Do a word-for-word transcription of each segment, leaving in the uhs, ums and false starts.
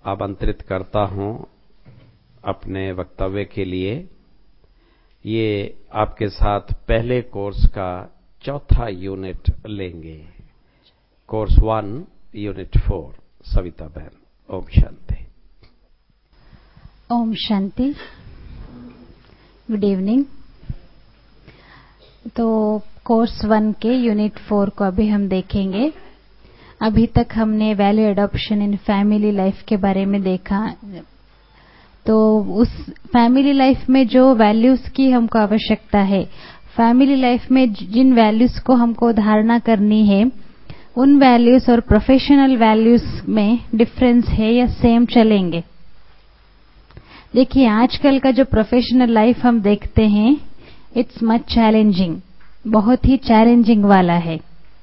आमंत्रित करता हूं अपने वक्तव्य के लिए। ये आपके साथ पहले कोर्स का चौथा यूनिट लेंगे, course one unit four. Savita बहन, ओम शांति। ओम शांति। Good evening. तो कोर्स वन के यूनिट फोर को अभी हम देखेंगे। अभी तक हमने value adoption in family life के बारे में देखा। तो उस फैमिली लाइफ में जो वैल्यूज की हमको आवश्यकता है, फैमिली लाइफ में जिन वैल्यूज को हमको धारणा करनी है, उन वैल्यूज और प्रोफेशनल वैल्यूज में डिफरेंस है या सेम चलेंगे। देखिए, आजकल का जो प्रोफेशनल लाइफ हम देखते हैं, इट्स मच चैलेंजिंग, बहुत ही चैलेंजिंग वाला है।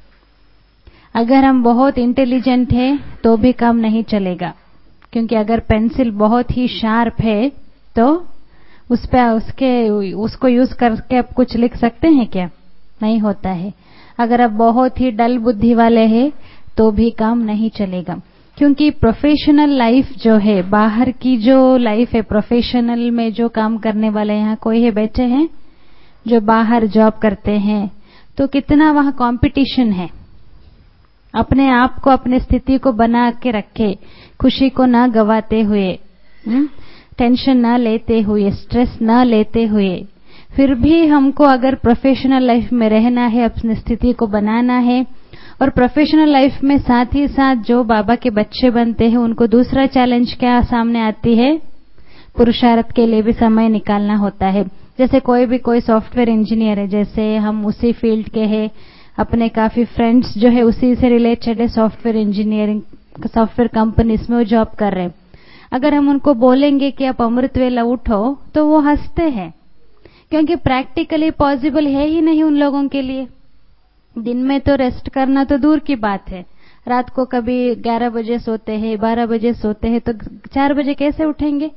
अगर हम बहुत इंटेलिजेंट हैं तो भी काम नहीं चलेगा, क्योंकि अगर पेंसिल बहुत ही शार्प है तो उस पे उसके उसको यूज करके आप कुछ लिख सकते हैं क्या? नहीं होता है। अगर आप बहुत ही डल बुद्धि वाले हैं तो भी काम नहीं चलेगा, क्योंकि प्रोफेशनल लाइफ जो है, बाहर की जो लाइफ है, प्रोफेशनल में जो काम करने वाले, यहाँ कोई है बैठे हैं जो बाहर जॉब करते हैं, तो कितना वहां कंपटीशन है। अपने आप को, अपने स्थिति को बना के रखे, खुशी को ना गवाते हुए, टेंशन ना लेते हुए, स्ट्रेस ना लेते हुए, फिर भी हमको अगर प्रोफेशनल लाइफ में रहना है, अपनी स्थिति को बनाना है, और प्रोफेशनल लाइफ में साथ ही साथ जो बाबा के बच्चे बनते हैं, उनको दूसरा चैलेंज क्या सामने आती है? पुरुषार्थ के लिए भी समय निकालना होता है। जैसे कोई भी कोई सॉफ्टवेयर इंजीनियर है, जैसे हम उसी फील्ड के हैं, अपने काफी फ्रेंड्स जो है उसी से रिलेटेड है, सॉफ्टवेयर इंजीनियरिंग, सॉफ्टवेयर कंपनीज में वो जॉब कर रहे हैं। अगर हम उनको बोलेंगे कि आप अमृत वेला उठो, तो वो हंसते हैं, क्योंकि प्रैक्टिकली पॉसिबल है ही नहीं उन लोगों के लिए। दिन में तो रेस्ट करना तो दूर की बात है, रात को कभी ग्यारह बजे सोते हैं, बारह बजे सोते हैं, तो चार बजे कैसे उठेंगे?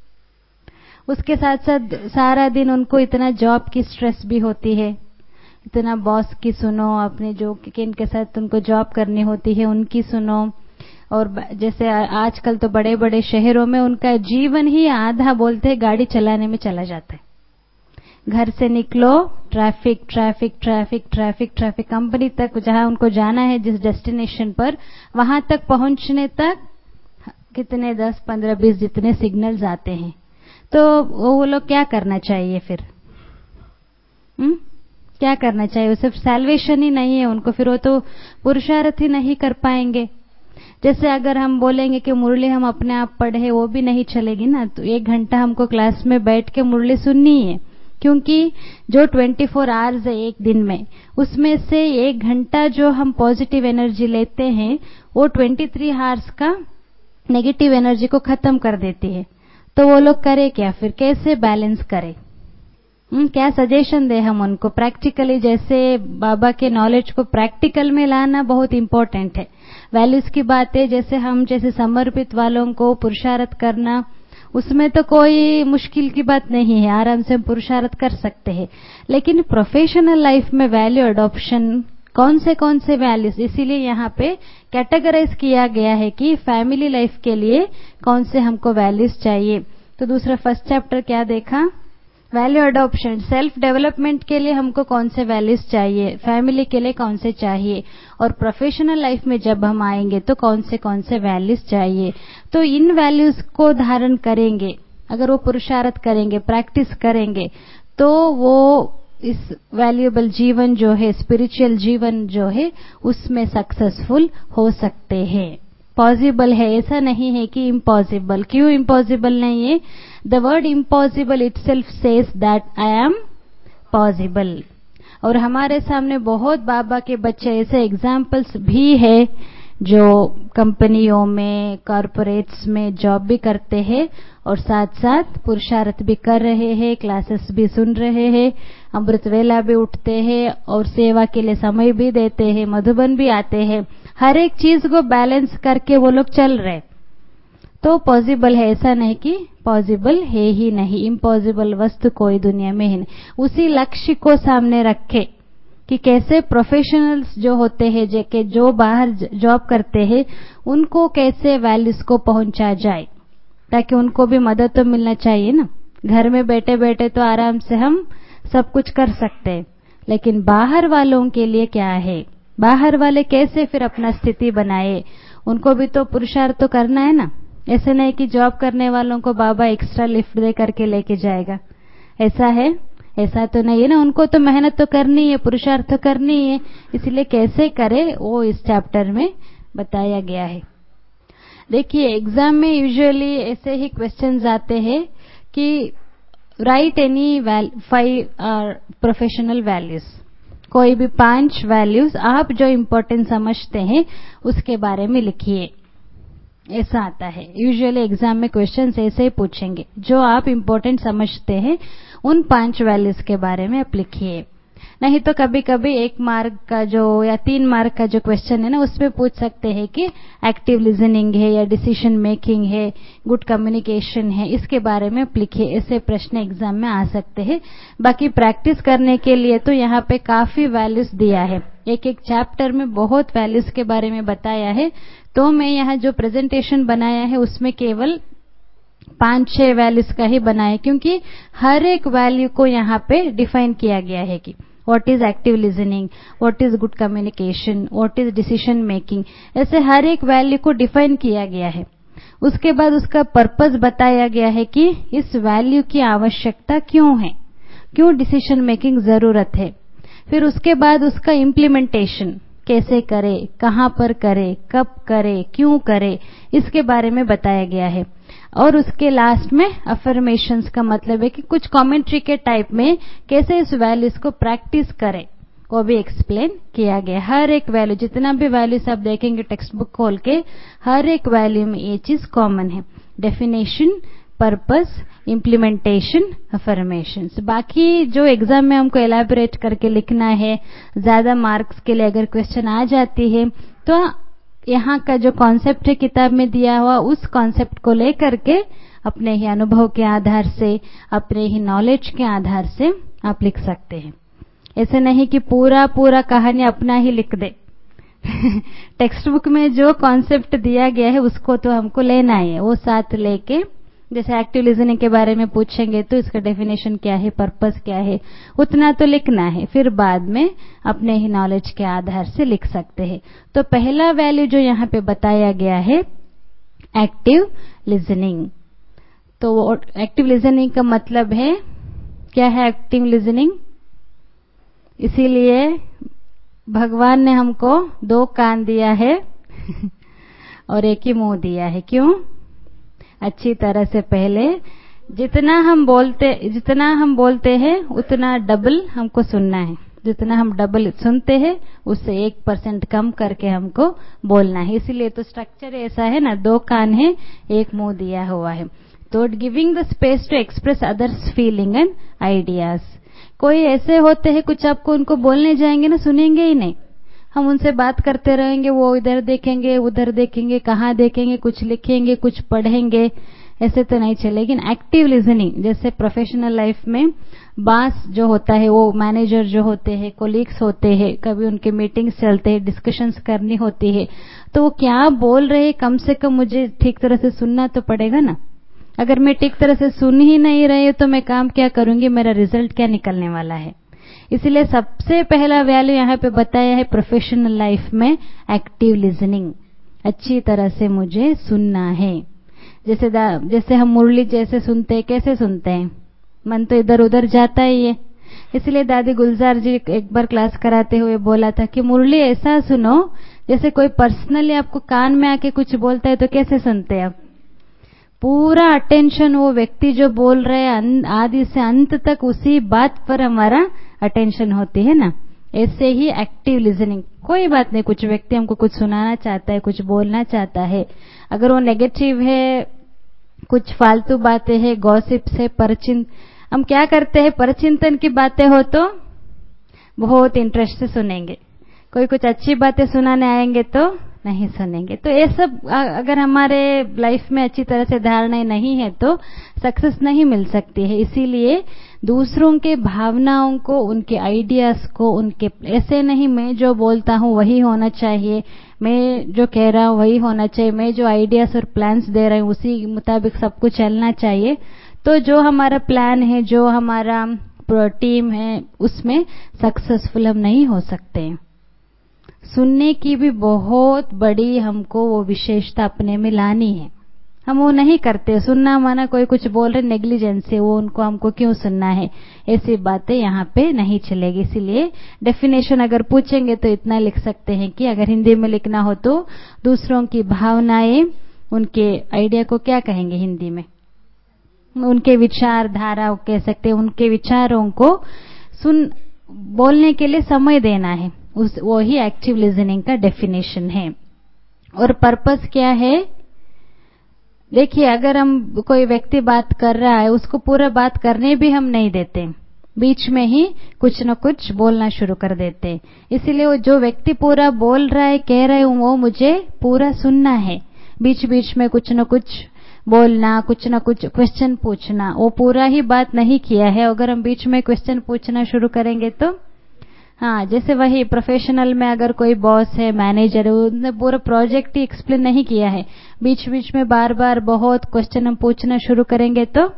उसके साथ साथ सारा दिन उनको इतना जॉब की स्ट्रेस भी होती है, इतना बॉस की सुनो, अपने जो किन के साथ उनको जॉब करनी होती है उनकी सुनो। और जैसे आजकल तो बड़े बड़े शहरों में उनका जीवन ही आधा बोलते हैं गाड़ी चलाने में चला जाता है। घर से निकलो, traffic traffic traffic traffic traffic, company तक जहां उनको जाना है, जिस डेस्टिनेशन पर, वहां तक पहुंचने तक कितने दस पंद्रह बीस जितने सिग्नल्स आते हैं। तो वो लोग क्या करना चाहिए फिर? हुँ? क्या करना चाहिए? वो सिर्फ सैल्वेशन ही नहीं है उनको, फिर वो तो पुरुषार्थ ही नहीं कर पाएंगे। जैसे अगर हम बोलेंगे कि मुरली हम अपने आप पढ़े, वो भी नहीं चलेगी ना। तो एक घंटा हमको क्लास में बैठ के मुरली सुननी है, क्योंकि जो चौबीस आवर्स है एक दिन में, उसमें से एक घंटा जो हम पॉजिटिव एनर्जी लेते हैं, वो तेईस आवर्स का नेगेटिव एनर्जी को खत्म कर देती है। तो वो लोग करे क्या फिर? कैसे बैलेंस करें? हम्म क्या सजेशन दे हम उनको प्रैक्टिकली? जैसे बाबा के नॉलेज को प्रैक्टिकल में लाना बहुत इंपॉर्टेंट है। वैल्यूज की बात है, जैसे हम जैसे समर्पित वालों को पुरुषार्थ करना, उसमें तो कोई मुश्किल की बात नहीं है, आराम से हम पुरुषार्थ कर सकते हैं। लेकिन प्रोफेशनल लाइफ में वैल्यू अडॉप्शन, कौन से कौन से वैल्यूज, इसीलिए यहाँ पे कैटेगराइज किया गया है कि फैमिली लाइफ के लिए कौन से हमको वैल्यूज चाहिए। तो दूसरा फर्स्ट चैप्टर क्या देखा? Value adoption. सेल्फ डेवलपमेंट के लिए हमको कौन से वैल्यूज चाहिए, फैमिली के लिए कौन से चाहिए, और प्रोफेशनल लाइफ में जब हम आएंगे तो कौन से कौन से वैल्यूज चाहिए। तो इन वैल्यूज को धारण करेंगे, अगर वो पुरुषार्थ करेंगे, प्रैक्टिस करेंगे, तो वो इस वैल्यूएबल जीवन जो है, स्पिरिचुअल जीवन जो है, उसमें सक्सेसफुल हो सकते हैं। पॉसिबल है, ऐसा नहीं है कि इम्पॉसिबल। क्यों इम्पॉसिबल नहीं है? The word impossible itself says that I am possible. और हमारे सामने बहुत बाबा के बच्चे ऐसे एग्जाम्पल्स भी है जो कंपनियों में, कॉर्पोरेट्स में जॉब भी करते हैं और साथ साथ पुरुषार्थ भी कर रहे हैं, क्लासेस भी सुन रहे हैं, अमृत वेला भी उठते हैं और सेवा के लिए समय भी देते हैं, मधुबन भी आते हैं। हर एक चीज को बैलेंस करके वो लोग चल रहे, तो पॉसिबल है, ऐसा नहीं कि पॉसिबल है ही नहीं। इम्पॉसिबल वस्तु कोई दुनिया में ही नहीं। उसी लक्ष्य को सामने रखे कि कैसे प्रोफेशनल्स जो होते हैं जे के जो बाहर जॉब करते हैं उनको कैसे वैल्यूज को पहुंचा जाए, ताकि उनको भी मदद तो मिलना चाहिए ना। घर में बैठे बैठे तो आराम से हम सब कुछ कर सकते हैं, लेकिन बाहर वालों के लिए क्या है, बाहर वाले कैसे फिर अपना स्थिति बनाए, उनको भी तो पुरुषार्थ तो करना है ना। ऐसे नहीं कि जॉब करने वालों को बाबा एक्स्ट्रा लिफ्ट दे करके लेके जाएगा, ऐसा है? ऐसा तो नहीं है ना। उनको तो मेहनत तो करनी है, पुरुषार्थ तो करनी है, इसलिए कैसे करे वो इस चैप्टर में बताया गया है। देखिए एग्जाम में यूजुअली ऐसे ही क्वेश्चंस आते हैं कि write any five professional values, कोई भी पांच वैल्यूज आप जो इम्पोर्टेंट समझते हैं उसके बारे में लिखिए, ऐसा आता है। यूजुअली एग्जाम में क्वेश्चंस ऐसे ही पूछेंगे, जो आप इम्पोर्टेंट समझते हैं उन पांच वैल्यूज के बारे में आप लिखिए। नहीं तो कभी कभी एक मार्क का जो या तीन मार्क का जो क्वेश्चन है ना, उसमें पूछ सकते हैं कि एक्टिव लिसनिंग है या डिसीजन मेकिंग है, गुड कम्युनिकेशन है, इसके बारे में आप लिखिए। ऐसे प्रश्न एग्जाम में आ सकते हैं। बाकी प्रैक्टिस करने के लिए तो यहाँ पे काफी वैल्यूज दिया है, एक एक चैप्टर में बहुत वैल्यूज के बारे में बताया है। तो मैं यहाँ जो प्रेजेंटेशन बनाया है उसमें केवल पांच छह वैल्यूज का ही बनाया, क्योंकि हर एक वैल्यू को यहाँ पे डिफाइन किया गया है कि what is active listening, what is good communication, what is decision making, ऐसे हर एक वैल्यू को डिफाइन किया गया है। उसके बाद उसका पर्पस बताया गया है कि इस वैल्यू की आवश्यकता क्यों है, क्यों डिसीजन मेकिंग जरूरत है। फिर उसके बाद उसका इम्प्लीमेंटेशन कैसे करे, कहां पर करे, कब करे, क्यों करे, इसके बारे में बताया गया है। और उसके लास्ट में अफर्मेशंस का मतलब है कि कुछ कमेंट्री के टाइप में कैसे इस वैल्यूज को प्रैक्टिस करें, वो भी एक्सप्लेन किया गया। हर एक वैल्यू, जितना भी वैल्यूज आप देखेंगे टेक्स्ट बुक खोल के, हर एक वैल्यू में ये चीज कॉमन है, डेफिनेशन, पर्पस, इम्प्लीमेंटेशन, अफर्मेशंस। बाकी जो एग्जाम में हमको एलैबोरेट करके लिखना है, ज्यादा मार्क्स के लिए अगर क्वेश्चन आ जाती है तो यहाँ का जो कॉन्सेप्ट है किताब में दिया हुआ, उस कॉन्सेप्ट को लेकर के अपने ही अनुभव के आधार से, अपने ही नॉलेज के आधार से आप लिख सकते हैं। ऐसे नहीं कि पूरा पूरा कहानी अपना ही लिख दे। टेक्स्ट बुक में जो कॉन्सेप्ट दिया गया है उसको तो हमको लेना ही है, वो साथ लेके, जैसे एक्टिव लिसनिंग के बारे में पूछेंगे तो इसका डेफिनेशन क्या है, पर्पस क्या है, उतना तो लिखना है, फिर बाद में अपने ही नॉलेज के आधार से लिख सकते हैं। तो पहला वैल्यू जो यहाँ पे बताया गया है एक्टिव लिसनिंग। तो एक्टिव लिसनिंग का मतलब है क्या है एक्टिव लिसनिंग? इसीलिए भगवान ने हमको दो कान दिया है और एक ही मुंह दिया है। क्यों? अच्छी तरह से पहले जितना हम बोलते जितना हम बोलते हैं उतना डबल हमको सुनना है, जितना हम डबल सुनते हैं उससे एक परसेंट कम करके हमको बोलना है। इसीलिए तो स्ट्रक्चर ऐसा है ना, दो कान है, एक मुंह दिया हुआ है। तो giving the space to express others feeling and ideas. कोई ऐसे होते हैं कुछ आपको उनको बोलने जाएंगे ना, सुनेंगे ही नहीं, हम उनसे बात करते रहेंगे, वो इधर देखेंगे उधर देखेंगे, कहाँ देखेंगे, कुछ लिखेंगे कुछ पढ़ेंगे, ऐसे तो नहीं चले। लेकिन एक्टिव लिसनिंग, जैसे प्रोफेशनल लाइफ में बॉस जो होता है, वो मैनेजर जो होते हैं, कोलीग्स होते हैं, कभी उनके मीटिंग्स चलते हैं, डिस्कशंस करनी होती है, तो वो क्या बोल रहे हैं कम से कम मुझे ठीक तरह से सुनना तो पड़ेगा ना। अगर मैं ठीक तरह से सुन ही नहीं रही तो मैं काम क्या करूंगी, मेरा रिजल्ट क्या निकलने वाला है। इसलिए सबसे पहला वैल्यू यहाँ पे बताया है प्रोफेशनल लाइफ में एक्टिव लिसनिंग, अच्छी तरह से मुझे सुनना है। जैसे जैसे हम मुरली जैसे सुनते हैं, कैसे सुनते हैं, मन तो इधर उधर जाता ही है। इसलिए दादी गुलजार जी एक बार क्लास कराते हुए बोला था कि मुरली ऐसा सुनो जैसे कोई पर्सनली आपको कान में आके कुछ बोलता है, तो कैसे सुनते हैं आप? पूरा अटेंशन वो व्यक्ति जो बोल रहे हैं आदि से अंत तक उसी बात पर हमारा अटेंशन होती है ना। ऐसे ही एक्टिव लिसनिंग, कोई बात नहीं, कुछ व्यक्ति हमको कुछ सुनाना चाहता है, कुछ बोलना चाहता है, अगर वो नेगेटिव है, कुछ फालतू बातें हैं, गॉसिप्स है, परचिंत, हम क्या करते हैं, परचिंतन की बातें हो तो बहुत इंटरेस्ट से सुनेंगे। कोई कुछ अच्छी बातें सुनाने आएंगे तो नहीं सुनेंगे। तो ये सब अगर हमारे लाइफ में अच्छी तरह से धारणाएं नहीं है तो सक्सेस नहीं मिल सकती है। इसीलिए दूसरों के भावनाओं को, उनके आइडियाज को, उनके ऐसे नहीं मैं जो बोलता हूँ वही होना चाहिए, मैं जो कह रहा हूँ वही होना चाहिए, मैं जो आइडियाज और प्लान्स दे रही हूँ उसी मुताबिक सब कुछ चलना चाहिए। तो जो हमारा प्लान है, जो हमारा टीम है, उसमें सक्सेसफुल हम नहीं हो सकते। सुनने की भी बहुत बड़ी हमको वो विशेषता अपने में लानी है। हम वो नहीं करते। सुनना माना कोई कुछ बोल रहे नेग्लिजेंस से, वो उनको हमको क्यों सुनना है, ऐसी बातें यहाँ पे नहीं चलेगी। इसीलिए डेफिनेशन अगर पूछेंगे तो इतना लिख सकते हैं कि अगर हिंदी में लिखना हो तो दूसरों की भावनाएं, उनके आइडिया को क्या कहेंगे हिंदी में, उनके विचारधारा कह सकते हैं, उनके विचारों को सुन बोलने के लिए समय देना है, उस वो ही एक्टिव लिसनिंग का डेफिनेशन है। और पर्पस क्या है? देखिए, अगर हम कोई व्यक्ति बात कर रहा है, उसको पूरा बात करने भी हम नहीं देते, बीच में ही कुछ न कुछ बोलना शुरू कर देते। इसीलिए वो जो व्यक्ति पूरा बोल रहा है, कह रहा है, वो मुझे पूरा सुनना है। बीच बीच में कुछ न कुछ बोलना, कुछ न कुछ क्वेश्चन पूछना, वो पूरा ही बात नहीं किया है। अगर हम बीच में क्वेश्चन पूछना शुरू करेंगे तो हाँ, जैसे वही प्रोफेशनल में अगर कोई बॉस है, मैनेजर है, उसने पूरा प्रोजेक्ट ही एक्सप्लेन नहीं किया है, बीच बीच में बार बार बहुत क्वेश्चन हम पूछना शुरू करेंगे तो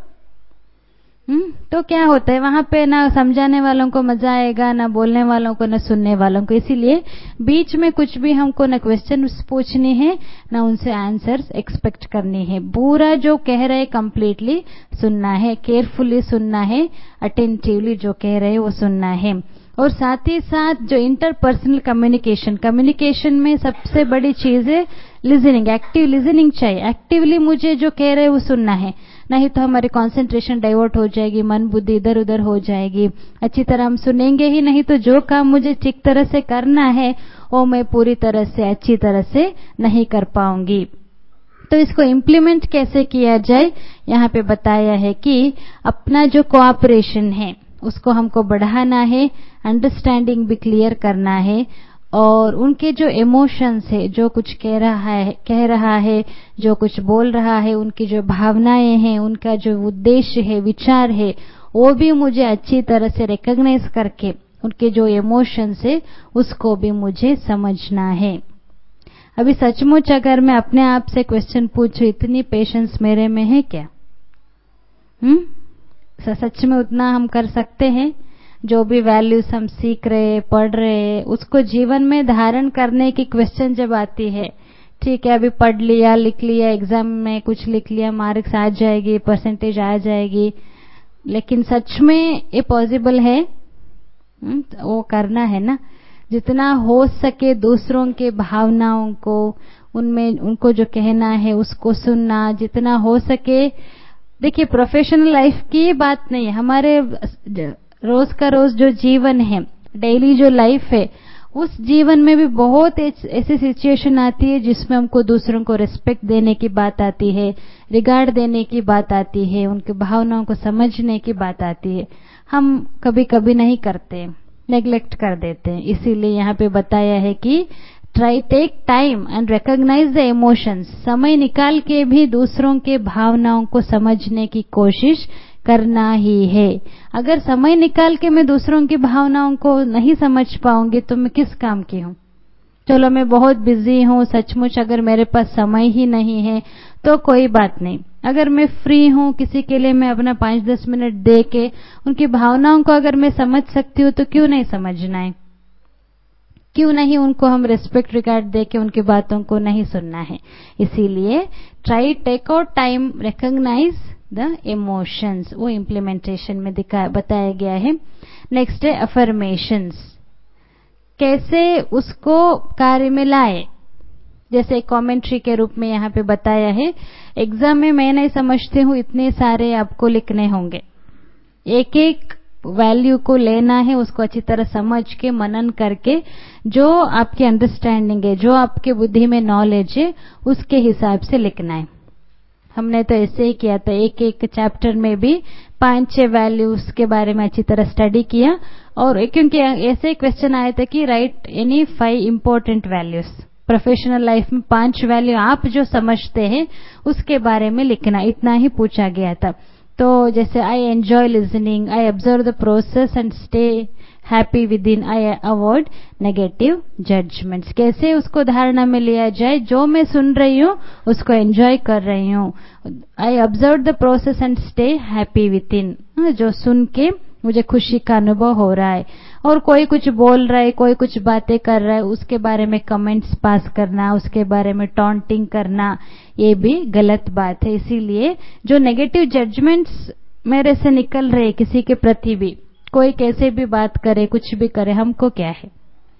हम्म तो क्या होता है, वहां पे ना समझाने वालों को मजा आएगा, ना बोलने वालों को, ना सुनने वालों को। इसीलिए बीच में कुछ भी हमको ना क्वेश्चन पूछनी है, ना उनसे आंसर्स एक्सपेक्ट करनी है। पूरा जो कह रहे कंप्लीटली सुनना है, केयरफुली सुनना है, अटेंटिवली जो कह रहे वो सुनना है। और साथ ही साथ जो इंटरपर्सनल कम्युनिकेशन, कम्युनिकेशन में सबसे बड़ी चीज है लिसनिंग, एक्टिव लिसनिंग चाहिए। एक्टिवली मुझे जो कह रहे वो सुनना है, नहीं तो हमारी कंसंट्रेशन डाइवर्ट हो जाएगी, मन बुद्धि इधर उधर हो जाएगी। अच्छी तरह हम सुनेंगे ही नहीं तो जो काम मुझे ठीक तरह से करना है वो मैं पूरी तरह से अच्छी तरह से नहीं कर पाऊंगी। तो इसको इम्प्लीमेंट कैसे किया जाए, यहाँ पे बताया है कि अपना जो कोऑपरेशन है उसको हमको बढ़ाना है, अंडरस्टैंडिंग भी क्लियर करना है, और उनके जो इमोशंस है, जो कुछ कह रहा है कह रहा है जो कुछ बोल रहा है, उनकी जो भावनाएं हैं, उनका जो उद्देश्य है, विचार है, वो भी मुझे अच्छी तरह से रिकॉग्नाइज करके उनके जो इमोशंस है उसको भी मुझे समझना है। अभी सचमुच अगर मैं अपने आप से क्वेश्चन पूछूं, इतनी पेशेंस मेरे में है क्या? हम्म सच में उतना हम कर सकते हैं? जो भी वैल्यूज हम सीख रहे, पढ़ रहे, उसको जीवन में धारण करने की क्वेश्चन जब आती है, ठीक है अभी पढ़ लिया, लिख लिया, एग्जाम में कुछ लिख लिया, मार्क्स आ जाएगी, परसेंटेज आ जाएगी, लेकिन सच में ये पॉसिबल है? वो करना है ना, जितना हो सके दूसरों के भावनाओं को, उनमें उनको जो कहना है उसको सुनना, जितना हो सके। देखिए, प्रोफेशनल लाइफ की बात नहीं है, हमारे रोज का रोज जो जीवन है, डेली जो लाइफ है, उस जीवन में भी बहुत ऐसी सिचुएशन आती है जिसमें हमको दूसरों को रिस्पेक्ट देने की बात आती है, रिगार्ड देने की बात आती है, उनकी भावनाओं को समझने की बात आती है। हम कभी कभी नहीं करते, नेग्लेक्ट कर देते हैं। इसीलिए यहाँ पे बताया है कि try take time and recognise the emotions, समय निकाल के भी दूसरों के भावनाओं को समझने की कोशिश करना ही है। अगर समय निकाल के मैं दूसरों की भावनाओं को नहीं समझ पाऊंगी तो मैं किस काम की हूँ? चलो मैं बहुत बिजी हूँ, सचमुच अगर मेरे पास समय ही नहीं है तो कोई बात नहीं, अगर मैं फ्री हूँ, किसी के लिए मैं अपना पांच दस मिनट दे के उनकी भावनाओं को अगर मैं समझ सकती हूँ तो क्यों नहीं समझना है? क्यों नहीं उनको हम रिस्पेक्ट रिगार्ड दे के उनकी बातों को नहीं सुनना है? इसीलिए try take out time, recognise the emotions, वो इम्प्लीमेंटेशन में दिखा बताया गया है। नेक्स्ट है अफर्मेशंस, कैसे उसको कार्य में लाए। जैसे कमेंट्री के रूप में यहाँ पे बताया है, एग्जाम में मैं नहीं समझती हूँ, इतने सारे आपको लिखने होंगे, एक एक वैल्यू को लेना है, उसको अच्छी तरह समझ के मनन करके जो आपकी अंडरस्टैंडिंग है, जो आपके बुद्धि में नॉलेज है, उसके हिसाब से लिखना है। हमने तो ऐसे ही किया था, एक एक चैप्टर में भी पांच छह वैल्यूज के बारे में अच्छी तरह स्टडी किया, और क्योंकि ऐसे क्वेश्चन आए थे कि write any five important values, professional life में पांच वैल्यू आप जो समझते हैं उसके बारे में लिखना, इतना ही पूछा गया था। तो जैसे I enjoy listening, I observe the process and stay happy within, I avoid negative judgements. कैसे उसको धारणा में लिया जाए, जो मैं सुन रही हूँ उसको एंजॉय कर रही हूँ। I observe the process and stay happy within, जो सुन के मुझे खुशी का अनुभव हो रहा है। और कोई कुछ बोल रहा है, कोई कुछ बातें कर रहा है, उसके बारे में कमेंट्स पास करना, उसके बारे में टॉन्टिंग करना, ये भी गलत बात है। इसीलिए जो नेगेटिव जजमेंट्स मेरे से निकल रहे किसी के प्रति भी, कोई कैसे भी बात करे, कुछ भी करे, हमको क्या है,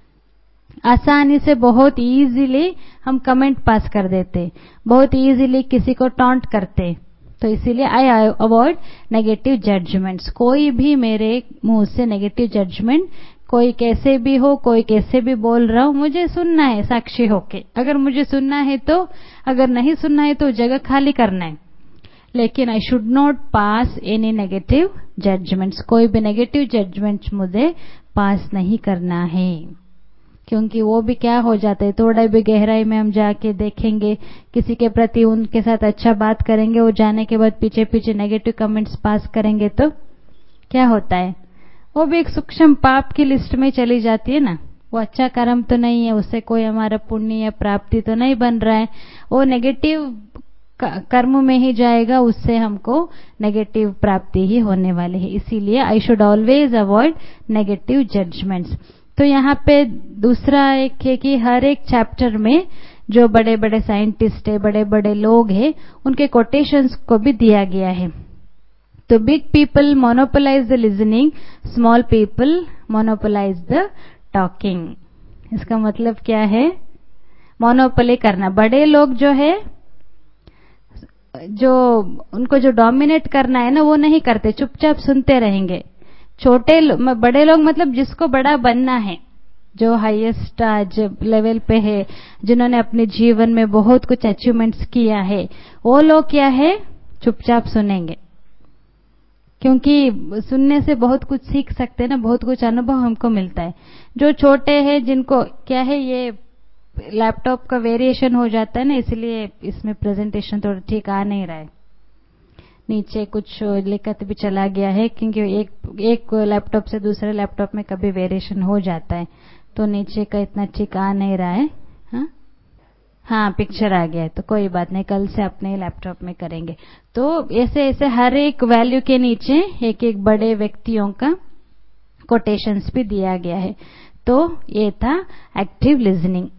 आसानी से बहुत इजीली हम कमेंट पास कर देते, बहुत इजीली किसी को टॉन्ट करते। तो इसीलिए आई अवॉइड नेगेटिव जजमेंट्स। कोई भी मेरे मुंह से नेगेटिव जजमेंट, कोई कैसे भी हो, कोई कैसे भी बोल रहा हो, मुझे सुनना है साक्षी होके। अगर मुझे सुनना है तो, अगर नहीं सुनना है तो जगह खाली करना है। लेकिन I should not pass any negative judgements. कोई भी नेगेटिव जजमेंट्स मुझे पास नहीं करना है, क्योंकि वो भी क्या हो जाता है, थोड़ा भी गहराई में हम जाके देखेंगे, किसी के प्रति उनके साथ अच्छा बात करेंगे, वो जाने के बाद पीछे पीछे नेगेटिव कमेंट्स पास करेंगे तो क्या होता है, वो भी एक सूक्ष्म पाप की लिस्ट में चली जाती है ना। वो अच्छा कर्म तो नहीं है, उससे कोई हमारा पुण्य या प्राप्ति तो नहीं बन रहा है, वो नेगेटिव कर्म में ही जाएगा, उससे हमको नेगेटिव प्राप्ति ही होने वाली है। इसीलिए I should always avoid negative judgements. तो यहाँ पे दूसरा एक है कि हर एक चैप्टर में जो बड़े बड़े साइंटिस्ट है, बड़े बड़े लोग हैं, उनके कोटेशंस को भी दिया गया है। तो big people monopolise the listening, small people monopolise the talking. इसका मतलब क्या है, मोनोपोली करना। बड़े लोग जो है, जो उनको जो डोमिनेट करना है ना, वो नहीं करते, चुपचाप सुनते रहेंगे। छोटे लो, बड़े लोग मतलब जिसको बड़ा बनना है, जो हाईएस्ट आज लेवल पे है, जिन्होंने अपने जीवन में बहुत कुछ अचीवमेंट्स किया है, वो लोग क्या है, चुपचाप सुनेंगे। क्योंकि सुनने से बहुत कुछ सीख सकते हैं ना, बहुत कुछ अनुभव हमको मिलता है। जो छोटे हैं, जिनको क्या है, ये लैपटॉप का वेरिएशन हो जाता है ना, इसलिए इसमें प्रेजेंटेशन थोड़ा ठीक आ नहीं रहा है। नीचे कुछ लिखत भी चला गया है, क्योंकि एक एक लैपटॉप से दूसरे लैपटॉप में कभी वेरिएशन हो जाता है, तो नीचे का इतना ठीक आ नहीं रहा है। हाँ हाँ पिक्चर आ गया है, तो कोई बात नहीं, कल से अपने लैपटॉप में करेंगे। तो ऐसे ऐसे हर एक वैल्यू के नीचे एक एक बड़े व्यक्तियों का कोटेशंस भी दिया गया है। तो ये था एक्टिव लिसनिंग।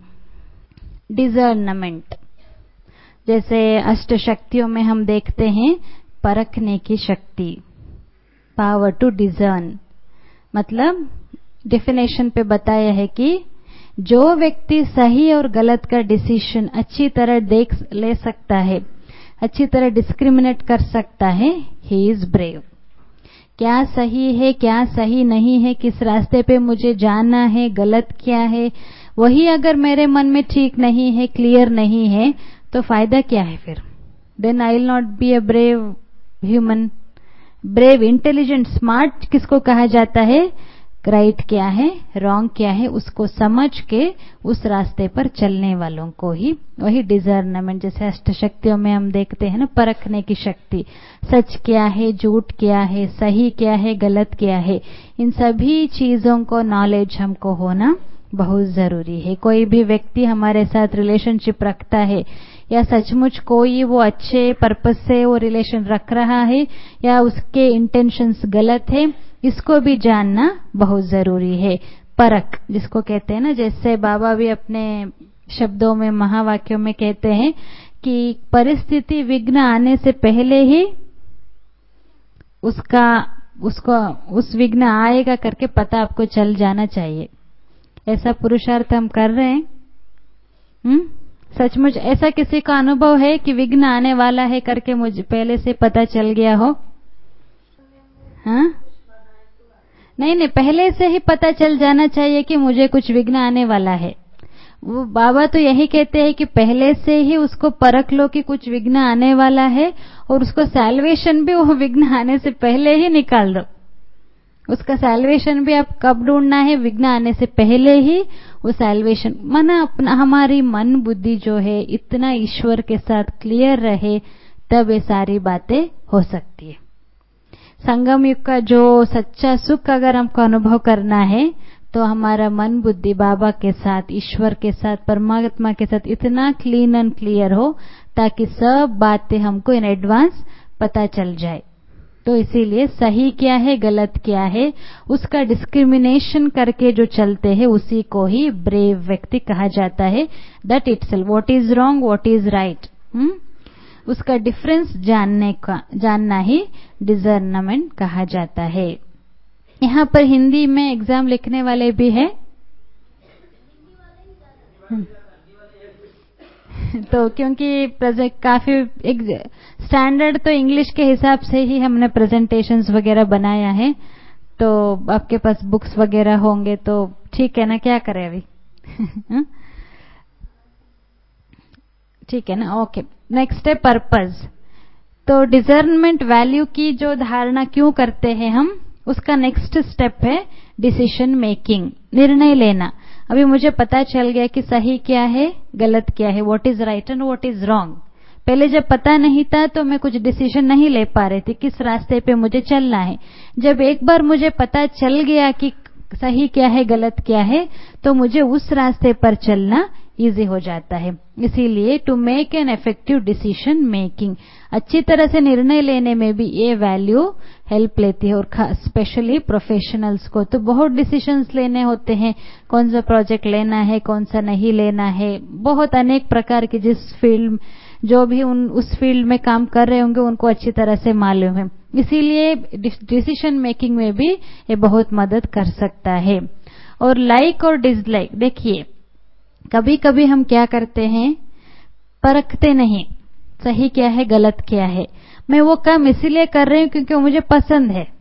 डिजर्नमेंट, जैसे अष्ट शक्तियों में हम देखते हैं परखने की शक्ति, पावर टू डिजर्न। मतलब डेफिनेशन पे बताया है कि जो व्यक्ति सही और गलत का डिसीजन अच्छी तरह देख ले सकता है, अच्छी तरह डिस्क्रिमिनेट कर सकता है, ही इज ब्रेव। क्या सही है, क्या सही नहीं है, किस रास्ते पे मुझे जाना है, गलत क्या है, वही अगर मेरे मन में ठीक नहीं है, क्लियर नहीं है, तो फायदा क्या है फिर? Then I will not be a brave human. Brave, intelligent, smart किसको कहा जाता है? राइट क्या है, रॉन्ग क्या है, उसको समझ के उस रास्ते पर चलने वालों को ही, वही डिजर्नमेंट। जैसे अष्ट शक्तियों में हम देखते हैं ना, परखने की शक्ति, सच क्या है, झूठ क्या है, सही क्या है, गलत क्या है, इन सभी चीजों को नॉलेज हमको होना बहुत जरूरी है। कोई भी व्यक्ति हमारे साथ रिलेशनशिप रखता है, या सचमुच कोई वो अच्छे पर्पस से वो रिलेशन रख रहा है, या उसके इंटेंशंस गलत है, इसको भी जानना बहुत जरूरी है। परख जिसको कहते हैं ना, जैसे बाबा भी अपने शब्दों में, महावाक्यों में कहते हैं कि परिस्थिति विघ्न आने से पहले ही उसका उसको उस विघ्न आएगा करके पता आपको चल जाना चाहिए। ऐसा पुरुषार्थ हम कर रहे हैं। हम्म सचमुच ऐसा किसी का अनुभव है कि विघ्न आने वाला है करके मुझे पहले से पता चल गया हो? हाँ नहीं नहीं, पहले से ही पता चल जाना चाहिए कि मुझे कुछ विघ्न आने वाला है। वो बाबा तो यही कहते हैं कि पहले से ही उसको परख लो कि कुछ विघ्न आने वाला है, और उसको सैल्वेशन भी वो विघ्न आने से पहले ही निकाल दो। उसका सैल्वेशन भी आप कब ढूंढना है? विघ्न आने से पहले ही वो सैल्वेशन, मन अपना, हमारी मन बुद्धि जो है इतना ईश्वर के साथ क्लियर रहे, तब ये सारी बातें हो सकती है। संगम युग का जो सच्चा सुख अगर हमको अनुभव करना है, तो हमारा मन बुद्धि बाबा के साथ, ईश्वर के साथ, परमात्मा के साथ इतना क्लीन एंड क्लियर हो, ताकि सब बातें हमको इन एडवांस पता चल जाए। तो इसीलिए सही क्या है, गलत क्या है, उसका डिस्क्रिमिनेशन करके जो चलते हैं, उसी को ही ब्रेव व्यक्ति कहा जाता है। That itself, what is wrong, what is right, उसका डिफरेंस जानने का जानना ही डिजर्नमेंट कहा जाता है। यहाँ पर हिंदी में एग्जाम लिखने वाले भी है तो क्योंकि प्रेजेंट काफी एक स्टैंडर्ड तो इंग्लिश के हिसाब से ही हमने प्रेजेंटेशंस वगैरह बनाया है, तो आपके पास बुक्स वगैरह होंगे तो ठीक है ना, क्या करें अभी ठीक है ना, ओके। नेक्स्ट है पर्पस। तो डिजर्नमेंट वैल्यू की जो धारणा क्यों करते हैं हम, उसका नेक्स्ट स्टेप है डिसीजन मेकिंग, निर्णय लेना। अभी मुझे पता चल गया कि सही क्या है, गलत क्या है, what is right and what is wrong. पहले जब पता नहीं था तो मैं कुछ डिसीजन नहीं ले पा रही थी किस रास्ते पे मुझे चलना है। जब एक बार मुझे पता चल गया कि सही क्या है, गलत क्या है, तो मुझे उस रास्ते पर चलना इजी हो जाता है। इसीलिए to make an effective decision making, अच्छी तरह से निर्णय लेने में भी ये वैल्यू हेल्प लेती है। और स्पेशली प्रोफेशनल्स को तो बहुत डिसीजंस लेने होते हैं, कौन सा प्रोजेक्ट लेना है, कौन सा नहीं लेना है, बहुत अनेक प्रकार के, जिस फील्ड जो भी उन उस फील्ड में काम कर रहे होंगे उनको अच्छी तरह से मालूम है। इसीलिए डिसीजन मेकिंग में भी ये बहुत मदद कर सकता है। और लाइक और डिसलाइक, देखिए कभी कभी हम क्या करते हैं, परखते नहीं सही क्या है, गलत क्या है। मैं वो काम इसीलिए कर रही हूं क्योंकि वो मुझे पसंद है।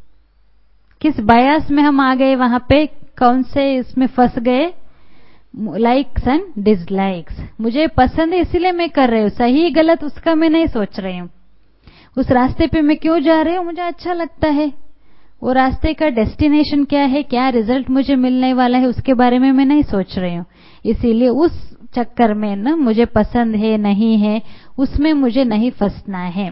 किस बायस में हम आ गए, वहां पे कौन से इसमें फंस गए, लाइक्स एंड डिसलाइक्स। मुझे पसंद है इसीलिए मैं कर रही हूँ, सही गलत उसका मैं नहीं सोच रही हूँ। उस रास्ते पे मैं क्यों जा रही हूँ, मुझे अच्छा लगता है। वो रास्ते का डेस्टिनेशन क्या है, क्या रिजल्ट मुझे मिलने वाला है, उसके बारे में मैं नहीं सोच रही हूँ। इसीलिए उस चक्कर में ना, मुझे पसंद है नहीं है उसमें मुझे नहीं फंसना है।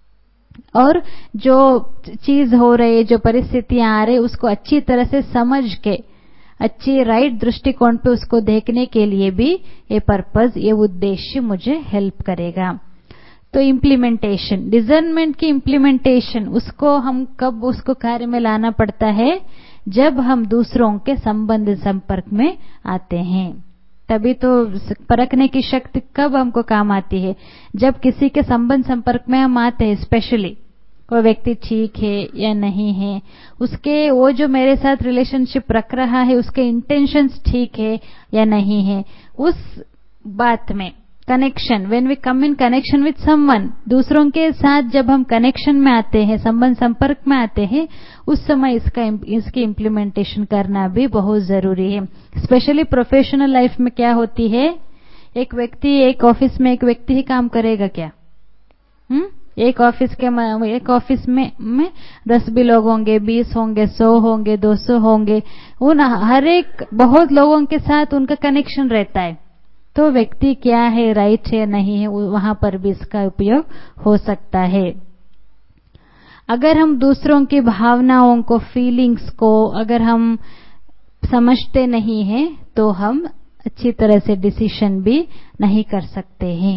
और जो चीज हो रही, जो परिस्थितियां आ रही, उसको अच्छी तरह से समझ के, अच्छी राइट दृष्टिकोण पे उसको देखने के लिए भी ये पर्पस, ये उद्देश्य मुझे हेल्प करेगा। तो इम्प्लीमेंटेशन, डिजर्नमेंट की इम्प्लीमेंटेशन, उसको हम कब उसको कार्य में लाना पड़ता है, जब हम दूसरों के संबंध संपर्क में आते हैं। तभी तो परखने की शक्ति कब हमको काम आती है, जब किसी के संबंध संपर्क में हम आते हैं। स्पेशली कोई व्यक्ति ठीक है या नहीं है, उसके वो जो मेरे साथ रिलेशनशिप रख रहा है, उसके इंटेंशंस ठीक है या नहीं है, उस बात में connection, when we come in connection with someone, दूसरों के साथ जब हम कनेक्शन में आते हैं, संबंध संपर्क में आते हैं, उस समय इसका इसकी इम्प्लीमेंटेशन करना भी बहुत जरूरी है। स्पेशली प्रोफेशनल लाइफ में क्या होती है, एक व्यक्ति, एक ऑफिस में एक व्यक्ति ही काम करेगा क्या? हम्म एक ऑफिस के एक ऑफिस में में दस भी लोग होंगे, बीस होंगे, सौ होंगे, दो सौ होंगे, उन हर एक बहुत लोगों के साथ उनका कनेक्शन रहता है। तो व्यक्ति क्या है, राइट है नहीं है, वहां पर भी इसका उपयोग हो सकता है। अगर हम दूसरों की भावनाओं को, फीलिंग्स को अगर हम समझते नहीं हैं, तो हम अच्छी तरह से डिसीजन भी नहीं कर सकते हैं।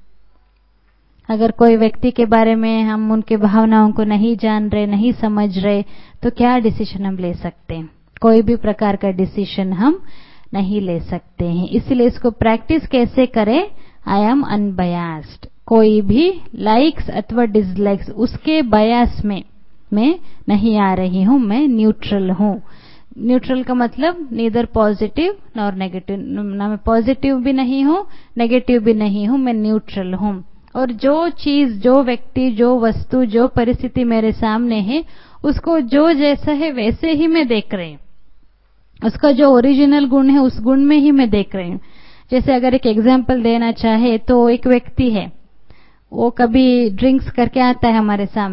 अगर कोई व्यक्ति के बारे में हम उनके भावनाओं को नहीं जान रहे, नहीं समझ रहे, तो क्या डिसीजन हम ले सकते हैं? कोई भी प्रकार का डिसीजन हम नहीं ले सकते हैं। इसलिए इसको प्रैक्टिस कैसे करें? आई एम अनबयास्ड, कोई भी लाइक्स अथवा डिसलाइक्स उसके बयास में मैं नहीं आ रही हूं, मैं न्यूट्रल हूं। न्यूट्रल का मतलब नीदर पॉजिटिव नॉर नेगेटिव, ना मैं पॉजिटिव भी नहीं हूं, नेगेटिव भी नहीं हूं, मैं न्यूट्रल हूं। और जो चीज, जो व्यक्ति, जो वस्तु, जो परिस्थिति मेरे सामने है, उसको जो जैसा है वैसे ही मैं देख रही हूं। उसका जो ओरिजिनल गुण है, उस गुण में ही मैं देख रही हूँ। जैसे अगर एक एग्जाम्पल देना चाहे, तो एक व्यक्ति है, वो कभी ड्रिंक्स करके आता है हमारे सामने,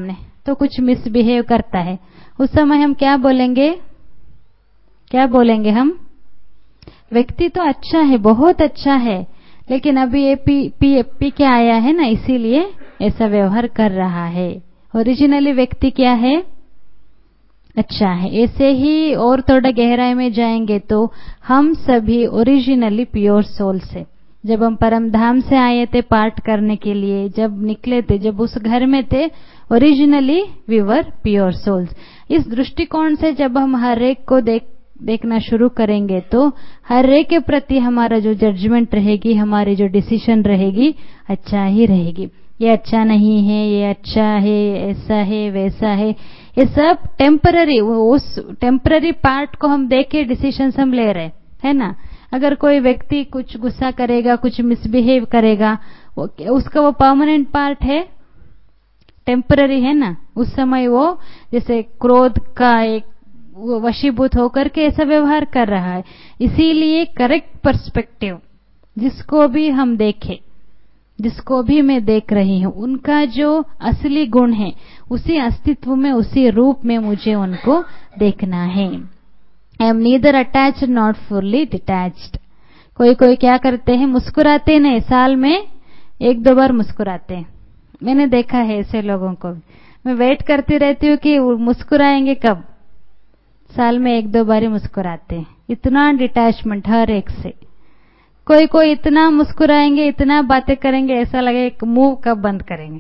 तो कुछ मिसबिहेव करता है, उस समय हम क्या बोलेंगे? क्या बोलेंगे हम? व्यक्ति तो अच्छा है, बहुत अच्छा है, लेकिन अभी ये पी पी पी के आया है ना, इसीलिए ऐसा व्यवहार कर रहा है। ओरिजिनली व्यक्ति क्या है? अच्छा है। ऐसे ही और थोड़ा गहराई में जाएंगे तो हम सभी ओरिजिनली प्योर सोल से, जब हम परम धाम से आए थे पाठ करने के लिए, जब निकले थे, जब उस घर में थे, originally we were pure souls. इस दृष्टिकोण से जब हम हर एक को देख देखना शुरू करेंगे तो हर एक के प्रति हमारा जो जजमेंट रहेगी, हमारी जो डिसीजन रहेगी, अच्छा ही रहेगी। ये अच्छा नहीं है, ये अच्छा है, ऐसा है, वैसा है, ये सब टेम्पररी, उस टेम्पररी पार्ट को हम देख के डिसीजन हम ले रहे है ना। अगर कोई व्यक्ति कुछ गुस्सा करेगा, कुछ मिसबिहेव करेगा, उसका वो परमानेंट पार्ट है? टेम्पररी है ना। उस समय वो जैसे क्रोध का एक वशीभूत होकर के ऐसा व्यवहार कर रहा है। इसीलिए करेक्ट पर्सपेक्टिव, जिसको भी हम देखें, जिसको भी मैं देख रही हूं, उनका जो असली गुण है, उसी अस्तित्व में, उसी रूप में मुझे उनको देखना है। I am neither attached not fully detached. कोई कोई क्या करते हैं, मुस्कुराते नहीं, साल में एक दो बार मुस्कुराते हैं। मैंने देखा है ऐसे लोगों को। मैं वेट करती रहती हूँ कि मुस्कुराएंगे कब। साल में एक दो बार ही मुस्कुराते हैं। इतना डिटैचमेंट हर एक से। कोई कोई इतना मुस्कुराएंगे, इतना बातें करेंगे, ऐसा लगे मुंह कब बंद करेंगे।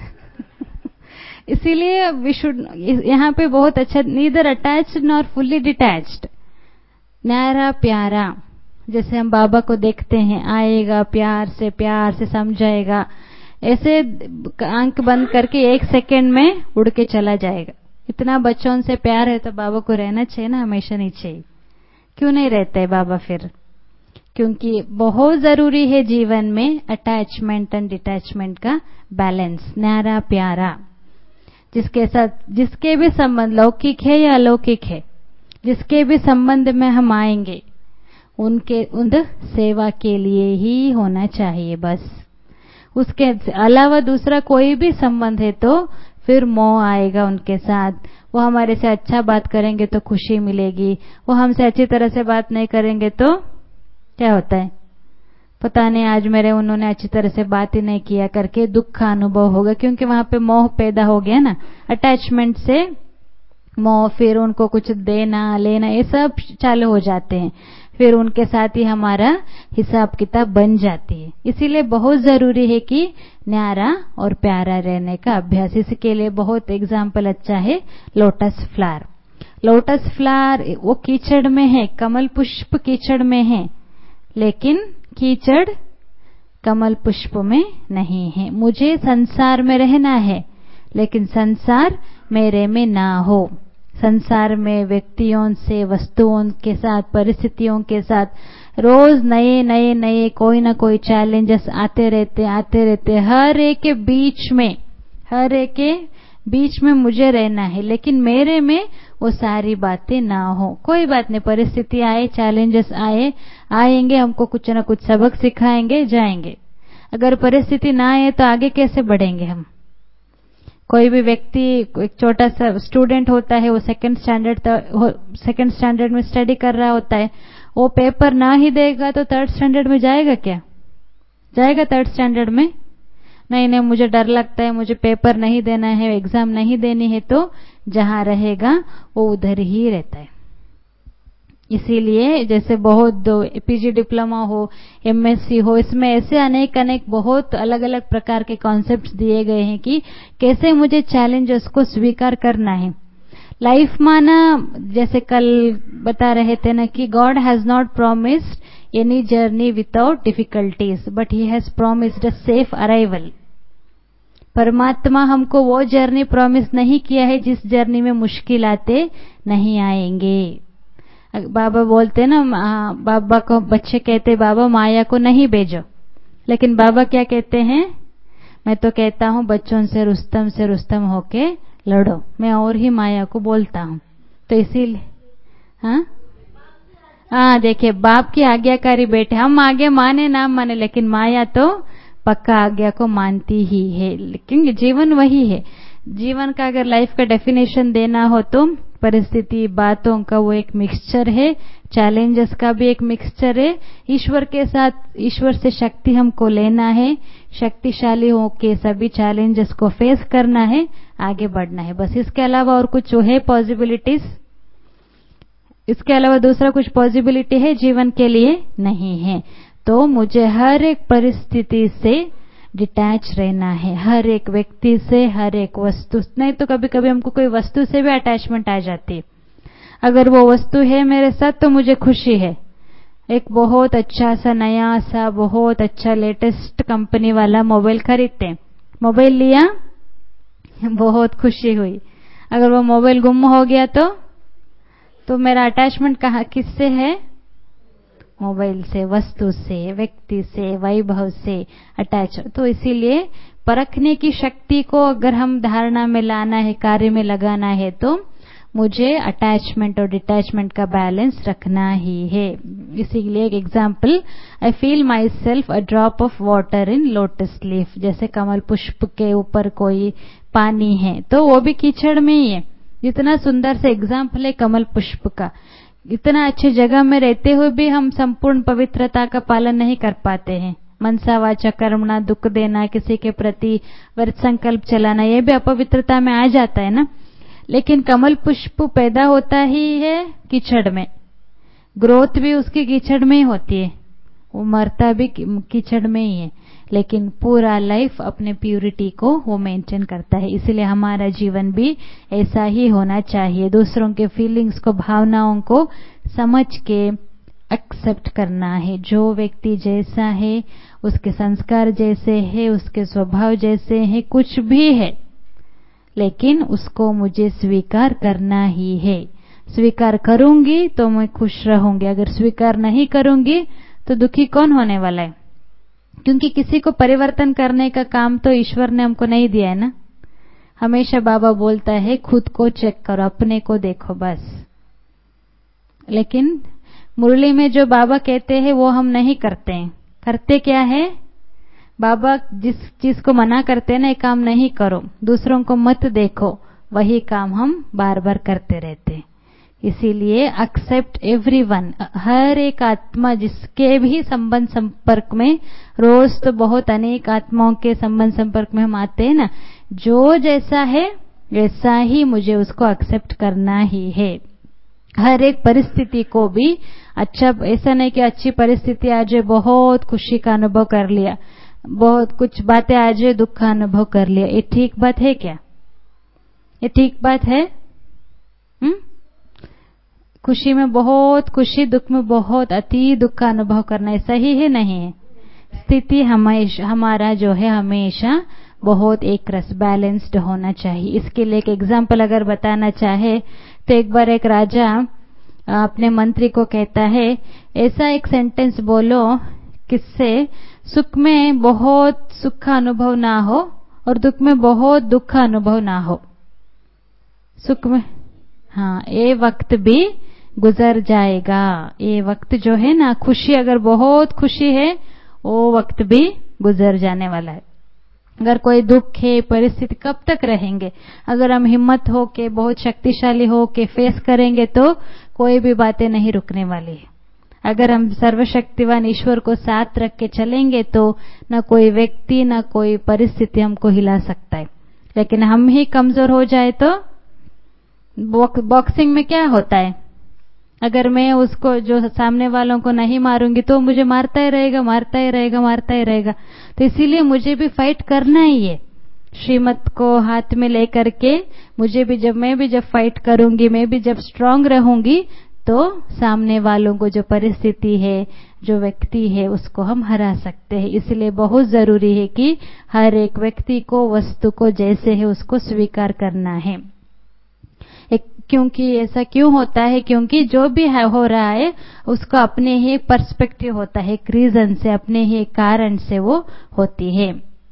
इसीलिए वी शुड, यहाँ पे बहुत अच्छा, neither attached nor fully detached, न्यारा प्यारा। जैसे हम बाबा को देखते हैं, आएगा प्यार से, प्यार से समझाएगा, ऐसे आंख बंद करके एक सेकंड में उड़ के चला जाएगा। इतना बच्चों से प्यार है तो बाबा को रहना चाहिए ना, हमेशा नहीं चाहिए। क्यों नहीं रहते है बाबा फिर? क्योंकि बहुत जरूरी है जीवन में अटैचमेंट एंड डिटैचमेंट का बैलेंस, न्यारा प्यारा। जिसके साथ, जिसके भी संबंध लौकिक है या अलौकिक है, जिसके भी संबंध में हम आएंगे, उनके उन सेवा के लिए ही होना चाहिए बस। उसके अलावा दूसरा कोई भी संबंध है तो फिर मोह आएगा उनके साथ। वो हमारे से अच्छा बात करेंगे तो खुशी मिलेगी, वो हमसे अच्छी तरह से बात नहीं करेंगे तो क्या होता है, पता नहीं आज मेरे उन्होंने अच्छी तरह से बात ही नहीं किया करके दुख का अनुभव होगा। क्योंकि वहां पे मोह पैदा हो गया ना, अटैचमेंट से मोह, फिर उनको कुछ देना लेना, ये सब चालू हो जाते हैं। फिर उनके साथ ही हमारा हिसाब किताब बन जाती है। इसीलिए बहुत जरूरी है कि न्यारा और प्यारा रहने का अभ्यास। इसके लिए बहुत एग्जाम्पल अच्छा है लोटस फ्लावर। लोटस फ्लावर वो कीचड़ में है, कमल पुष्प कीचड़ में है, लेकिन कीचड़ कमल पुष्प में नहीं है। मुझे संसार में रहना है, लेकिन संसार मेरे में ना हो। संसार में व्यक्तियों से, वस्तुओं के साथ, परिस्थितियों के साथ रोज नए नए नए कोई ना कोई चैलेंजेस आते रहते आते रहते हर एक के बीच में, हर एक के बीच में मुझे रहना है, लेकिन मेरे में वो सारी बातें ना हो। कोई बात नहीं, परिस्थिति आए, चैलेंजेस आए, आएंगे, हमको कुछ ना कुछ सबक सिखाएंगे, जाएंगे। अगर परिस्थिति ना आए तो आगे कैसे बढ़ेंगे हम? कोई भी व्यक्ति, एक छोटा सा स्टूडेंट होता है, वो सेकंड स्टैंडर्ड सेकंड स्टैंडर्ड में स्टडी कर रहा होता है, वो पेपर ना ही देगा तो थर्ड स्टैंडर्ड में जाएगा क्या? जाएगा थर्ड स्टैंडर्ड में? नहीं नहीं, मुझे डर लगता है, मुझे पेपर नहीं देना है, एग्जाम नहीं देनी है, तो जहां रहेगा वो उधर ही रहता है। इसीलिए जैसे बहुत दो पीजी डिप्लोमा हो, एमएससी हो, इसमें ऐसे अनेक अनेक बहुत अलग अलग प्रकार के कॉन्सेप्ट्स दिए गए हैं कि कैसे मुझे चैलेंजेस को स्वीकार करना है। लाइफ माना, जैसे कल बता रहे थे ना कि God has not promised any journey without difficulties, but he has promised a safe arrival. परमात्मा हमको वो जर्नी प्रॉमिस नहीं किया है जिस जर्नी में मुश्किलातें नहीं आएंगे। बाबा बोलते ना, बाबा को बच्चे कहते बाबा माया को नहीं भेजो, लेकिन बाबा क्या कहते हैं? मैं तो कहता हूं बच्चों से रुस्तम से रुस्तम होके लड़ो। मैं और ही माया को बोलता हूं। तो इसीलिए हाँ हाँ देखिए, बाप की आज्ञाकारी बेटे, हम आगे माने ना माने, लेकिन माया तो पक्का आज्ञा को मानती ही है। लेकिन जीवन वही है, जीवन का अगर लाइफ का डेफिनेशन देना हो तो परिस्थिति बातों का वो एक मिक्सचर है, चैलेंजेस का भी एक मिक्सचर है। ईश्वर के साथ, ईश्वर से शक्ति हमको लेना है, शक्तिशाली होके सभी चैलेंजेस को फेस करना है, आगे बढ़ना है, बस। इसके अलावा और कुछ जो है पॉसिबिलिटीज, इसके अलावा दूसरा कुछ पॉसिबिलिटी है जीवन के लिए नहीं है। तो मुझे हर एक परिस्थिति से डिटैच रहना है, हर एक व्यक्ति से, हर एक वस्तु। नहीं तो कभी कभी हमको कोई वस्तु से भी अटैचमेंट आ जाती है। अगर वो वस्तु है मेरे साथ तो मुझे खुशी है। एक बहुत अच्छा सा नया सा बहुत अच्छा लेटेस्ट कंपनी वाला मोबाइल खरीदते, मोबाइल लिया, बहुत खुशी हुई। अगर वो मोबाइल गुम हो गया तो तो मेरा अटैचमेंट कहाँ, किससे है? मोबाइल से, वस्तु से, व्यक्ति से, वैभव से अटैच। तो इसीलिए परखने की शक्ति को अगर हम धारणा में लाना है, कार्य में लगाना है, तो मुझे अटैचमेंट और डिटैचमेंट का बैलेंस रखना ही है। इसीलिए एक example, I feel myself a drop of water in lotus leaf. जैसे कमल पुष्प के ऊपर कोई पानी है तो वो भी कीचड़ में ही है। इतना सुंदर से एग्जाम्पल है कमल पुष्प का। इतना अच्छी जगह में रहते हुए भी हम संपूर्ण पवित्रता का पालन नहीं कर पाते हैं। मनसा वाचा कर्मणा, दुख देना, किसी के प्रति व्यर्थ संकल्प चलाना, ये भी अपवित्रता में आ जाता है ना। लेकिन कमल पुष्प पैदा होता ही है कीचड़ में, ग्रोथ भी उसकी कीचड़ में ही होती है, वो मरता भी कीचड़ में ही है, लेकिन पूरा लाइफ अपने प्यूरिटी को वो मेंटेन करता है। इसलिए हमारा जीवन भी ऐसा ही होना चाहिए। दूसरों के फीलिंग्स को, भावनाओं को समझ के एक्सेप्ट करना है। जो व्यक्ति जैसा है, उसके संस्कार जैसे है, उसके स्वभाव जैसे है, कुछ भी है, लेकिन उसको मुझे स्वीकार करना ही है। स्वीकार करूंगी तो मैं खुश रहूंगी, अगर स्वीकार नहीं करूंगी तो दुखी कौन होने वाला है? क्योंकि किसी को परिवर्तन करने का काम तो ईश्वर ने हमको नहीं दिया है ना। हमेशा बाबा बोलता है खुद को चेक करो, अपने को देखो बस। लेकिन मुरली में जो बाबा कहते हैं वो हम नहीं करते हैं। करते क्या है? बाबा जिस चीज को मना करते हैं ना, ये काम नहीं करो, दूसरों को मत देखो, वही काम हम बार बार करते रहते हैं। इसीलिए एक्सेप्ट एवरीवन, हर एक आत्मा जिसके भी संबंध संपर्क में, रोज तो बहुत अनेक आत्माओं के संबंध संपर्क में हम आते हैं ना, जो जैसा है वैसा ही मुझे उसको एक्सेप्ट करना ही है। हर एक परिस्थिति को भी अच्छा, ऐसा नहीं कि अच्छी परिस्थिति आ जाए बहुत खुशी का अनुभव कर लिया, बहुत कुछ बातें आ जाए दुख का अनुभव कर लिया, ये ठीक बात है क्या? ये ठीक बात है? हम्म खुशी में बहुत खुशी, दुख में बहुत अति दुख का अनुभव करना, ऐसा ही है नहीं है? स्थिति हमेशा, हमारा जो है हमेशा बहुत एक रस, बैलेंस्ड होना चाहिए। इसके लिए एक एग्जाम्पल अगर बताना चाहे तो एक बार एक राजा अपने मंत्री को कहता है, ऐसा एक सेंटेंस बोलो किससे सुख में बहुत सुख का अनुभव ना हो और दुख में बहुत दुख का अनुभव ना हो। सुख में, हाँ, ये वक्त भी गुजर जाएगा। ये वक्त जो है ना, खुशी अगर बहुत खुशी है वो वक्त भी गुजर जाने वाला है। अगर कोई दुख है, परिस्थिति कब तक रहेंगे? अगर हम हिम्मत हो के, बहुत शक्तिशाली हो के फेस करेंगे तो कोई भी बातें नहीं रुकने वाली है। अगर हम सर्वशक्तिवान ईश्वर को साथ रख के चलेंगे तो न कोई व्यक्ति, न कोई परिस्थिति हमको हिला सकता है। लेकिन हम ही कमजोर हो जाए तो बॉक्सिंग में क्या होता है? अगर मैं उसको, जो सामने वालों को नहीं मारूंगी तो मुझे मारता ही रहेगा, मारता ही रहेगा, मारता ही रहेगा। तो इसीलिए मुझे भी फाइट करना ही है। श्रीमत को हाथ में लेकर के मुझे भी, जब मैं भी जब फाइट करूंगी, मैं भी जब स्ट्रांग रहूंगी, तो सामने वालों को, जो परिस्थिति है, जो व्यक्ति है, उसको हम हरा सकते हैं। इसलिए बहुत जरूरी है कि हर एक व्यक्ति को, वस्तु को जैसे है उसको स्वीकार करना है। एक, क्योंकि ऐसा क्यों होता है? क्योंकि जो भी है, हो रहा है उसका अपने ही पर्सपेक्टिव होता है, एक रीजन से, अपने ही कारण से वो होती है।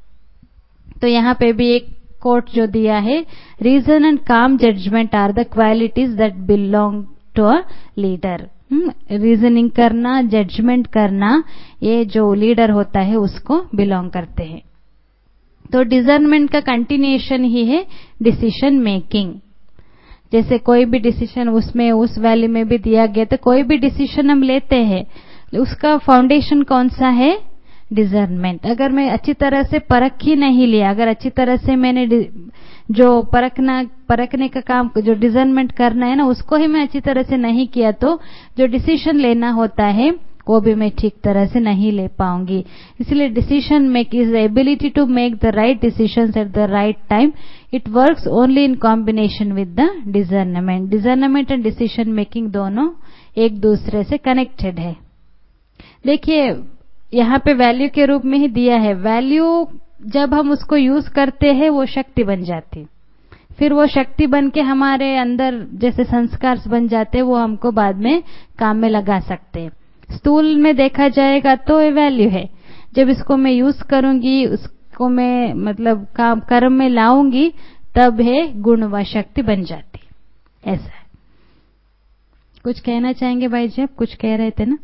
तो यहाँ पे भी एक कोट जो दिया है, reason and calm judgement are the qualities that belong to a leader. Reasoning करना, जजमेंट करना, ये जो लीडर होता है उसको बिलोंग करते हैं। तो डिजर्नमेंट का कंटिन्यूएशन ही है डिसीजन मेकिंग। जैसे कोई भी डिसीजन उसमें उस वैल्यू में भी दिया गया, तो कोई भी डिसीजन हम लेते हैं उसका फाउंडेशन कौन सा है? डिजर्नमेंट। अगर मैं अच्छी तरह से परख ही नहीं लिया, अगर अच्छी तरह से मैंने जो परखना परखने का काम, जो डिजर्नमेंट करना है ना, उसको ही मैं अच्छी तरह से नहीं किया, तो जो डिसीजन लेना होता है वो भी मैं ठीक तरह से नहीं ले पाऊंगी। इसलिए decision make is the ability to make the right decisions at the right time. It works only in combination with the discernment. Discernment and decision making दोनों एक दूसरे से कनेक्टेड है। देखिए यहाँ पे वैल्यू के रूप में ही दिया है। वैल्यू जब हम उसको यूज करते हैं वो शक्ति बन जाती, फिर वो शक्ति बन के हमारे अंदर जैसे संस्कार बन जाते, वो हमको बाद में काम में लगा सकते हैं। स्थूल में देखा जाएगा तो ये वैल्यू है, जब इसको मैं यूज करूंगी, उसको मैं मतलब काम कर्म में लाऊंगी, तब है गुण व शक्ति बन जाती। ऐसा है। कुछ कहना चाहेंगे भाई जी? आप कुछ कह रहे थे ना?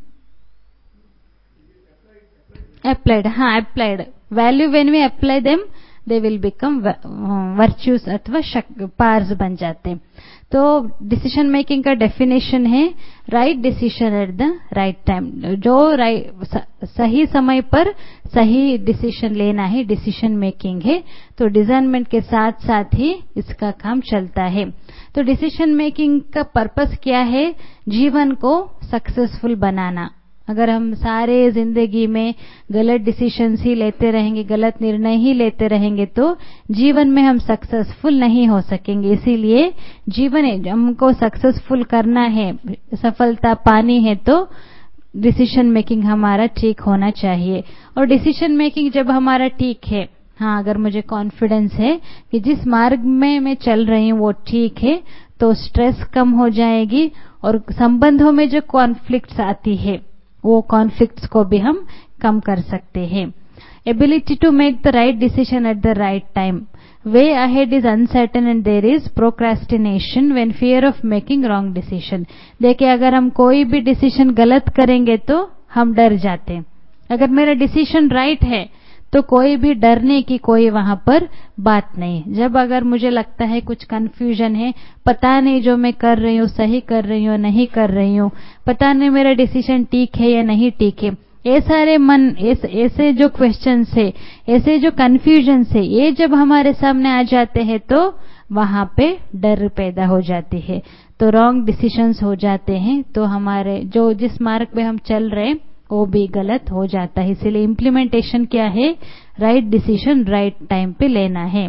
अप्लाइड, हाँ applied value when we apply them they will become virtues अथवा पार्स बन जाते। तो डिसीजन मेकिंग का डेफिनेशन है right decision at the right time. जो राइट सही समय पर सही डिसीजन लेना है, डिसीजन मेकिंग है। तो डिजर्नमेंट के साथ साथ ही इसका काम चलता है। तो डिसीजन मेकिंग का पर्पस क्या है? जीवन को सक्सेसफुल बनाना। अगर हम सारे जिंदगी में गलत डिसीजंस ही लेते रहेंगे, गलत निर्णय ही लेते रहेंगे, तो जीवन में हम सक्सेसफुल नहीं हो सकेंगे। इसीलिए जीवन हमको सक्सेसफुल करना है, सफलता पानी है, तो डिसीजन मेकिंग हमारा ठीक होना चाहिए। और डिसीजन मेकिंग जब हमारा ठीक है, हाँ अगर मुझे कॉन्फिडेंस है कि जिस मार्ग में मैं चल रही हूँ वो ठीक है, तो स्ट्रेस कम हो जाएगी और संबंधों में जो कॉन्फ्लिक्ट्स आती है वो कॉन्फ्लिक्ट्स को भी हम कम कर सकते हैं। Ability to make the right decision at the right time. Way ahead is uncertain and there is procrastination when fear of making wrong decision. देखिए अगर हम कोई भी डिसीजन गलत करेंगे तो हम डर जाते हैं। अगर मेरा डिसीजन राइट है तो कोई भी डरने की कोई वहां पर बात नहीं। जब अगर मुझे लगता है कुछ कंफ्यूजन है, पता नहीं जो मैं कर रही हूँ सही कर रही हूँ नहीं कर रही हूँ, पता नहीं मेरा डिसीजन ठीक है या नहीं ठीक है, ये सारे मन ऐसे ऐसे जो क्वेश्चंस है, ऐसे जो कंफ्यूजन है, ये जब हमारे सामने आ जाते हैं तो वहां पे डर पैदा हो जाती है, तो रॉन्ग डिसीजंस हो जाते हैं। तो हमारे जो जिस मार्ग पे हम चल रहे हैं वो भी गलत हो जाता है। इसलिए इम्प्लीमेंटेशन क्या है? राइट डिसीजन राइट टाइम पे लेना है।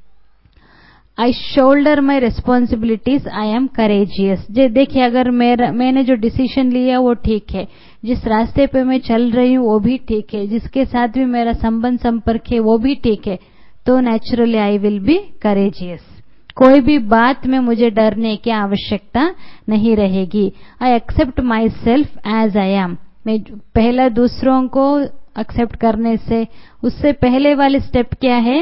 I shoulder my responsibilities, I am courageous. देखिए अगर मेरा मैंने जो डिसीजन लिया वो ठीक है, जिस रास्ते पे मैं चल रही हूँ वो भी ठीक है, जिसके साथ भी मेरा संबंध संपर्क है वो भी ठीक है, तो naturally I will be courageous. कोई भी बात में मुझे डरने की आवश्यकता नहीं रहेगी। I accept myself as I am. मैं पहला दूसरों को एक्सेप्ट करने से, उससे पहले वाले स्टेप क्या है?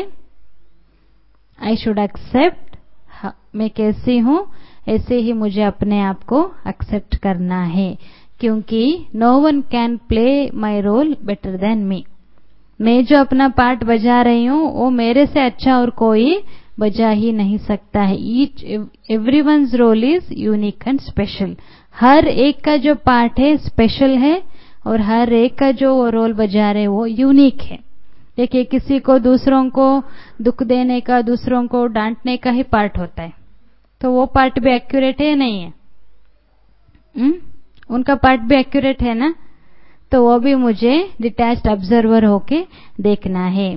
आई शुड एक्सेप्ट, मैं कैसी हूं ऐसे ही मुझे अपने आप को एक्सेप्ट करना है, क्योंकि no one can play my role better than me. मैं जो अपना पार्ट बजा रही हूँ वो मेरे से अच्छा और कोई बजा ही नहीं सकता है। Each everyone's role is unique and special. हर एक का जो पार्ट है स्पेशल है और हर एक का जो वो रोल बजा रहे वो यूनिक है। देखिए किसी को दूसरों को दुख देने का, दूसरों को डांटने का ही पार्ट होता है, तो वो पार्ट भी एक्यूरेट है या नहीं है? हुँ? उनका पार्ट भी एक्यूरेट है ना, तो वो भी मुझे डिटैच्ड ऑब्जर्वर होके देखना है।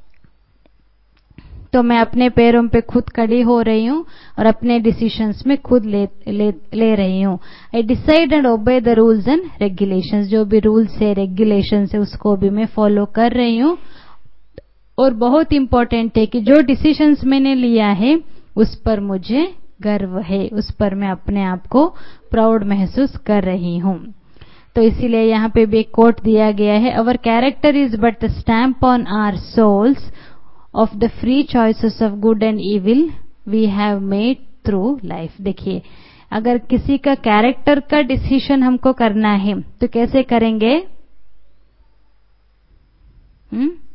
तो मैं अपने पैरों पे खुद खड़ी हो रही हूँ और अपने डिसीजंस में खुद ले ले, ले रही हूँ। I decide and obey the rules and regulations. जो भी रूल्स है रेगुलेशंस है उसको भी मैं फॉलो कर रही हूँ। और बहुत इंपॉर्टेंट है कि जो डिसीजंस मैंने लिया है उस पर मुझे गर्व है, उस पर मैं अपने आप को प्राउड महसूस कर रही हूँ। तो इसीलिए यहाँ पे भी एक कोट दिया गया है, our character is but the stamp on our souls of the free choices of good and evil we have made through life। देखिए अगर किसी का कैरेक्टर का डिसीजन हमको करना है तो कैसे करेंगे? हम्म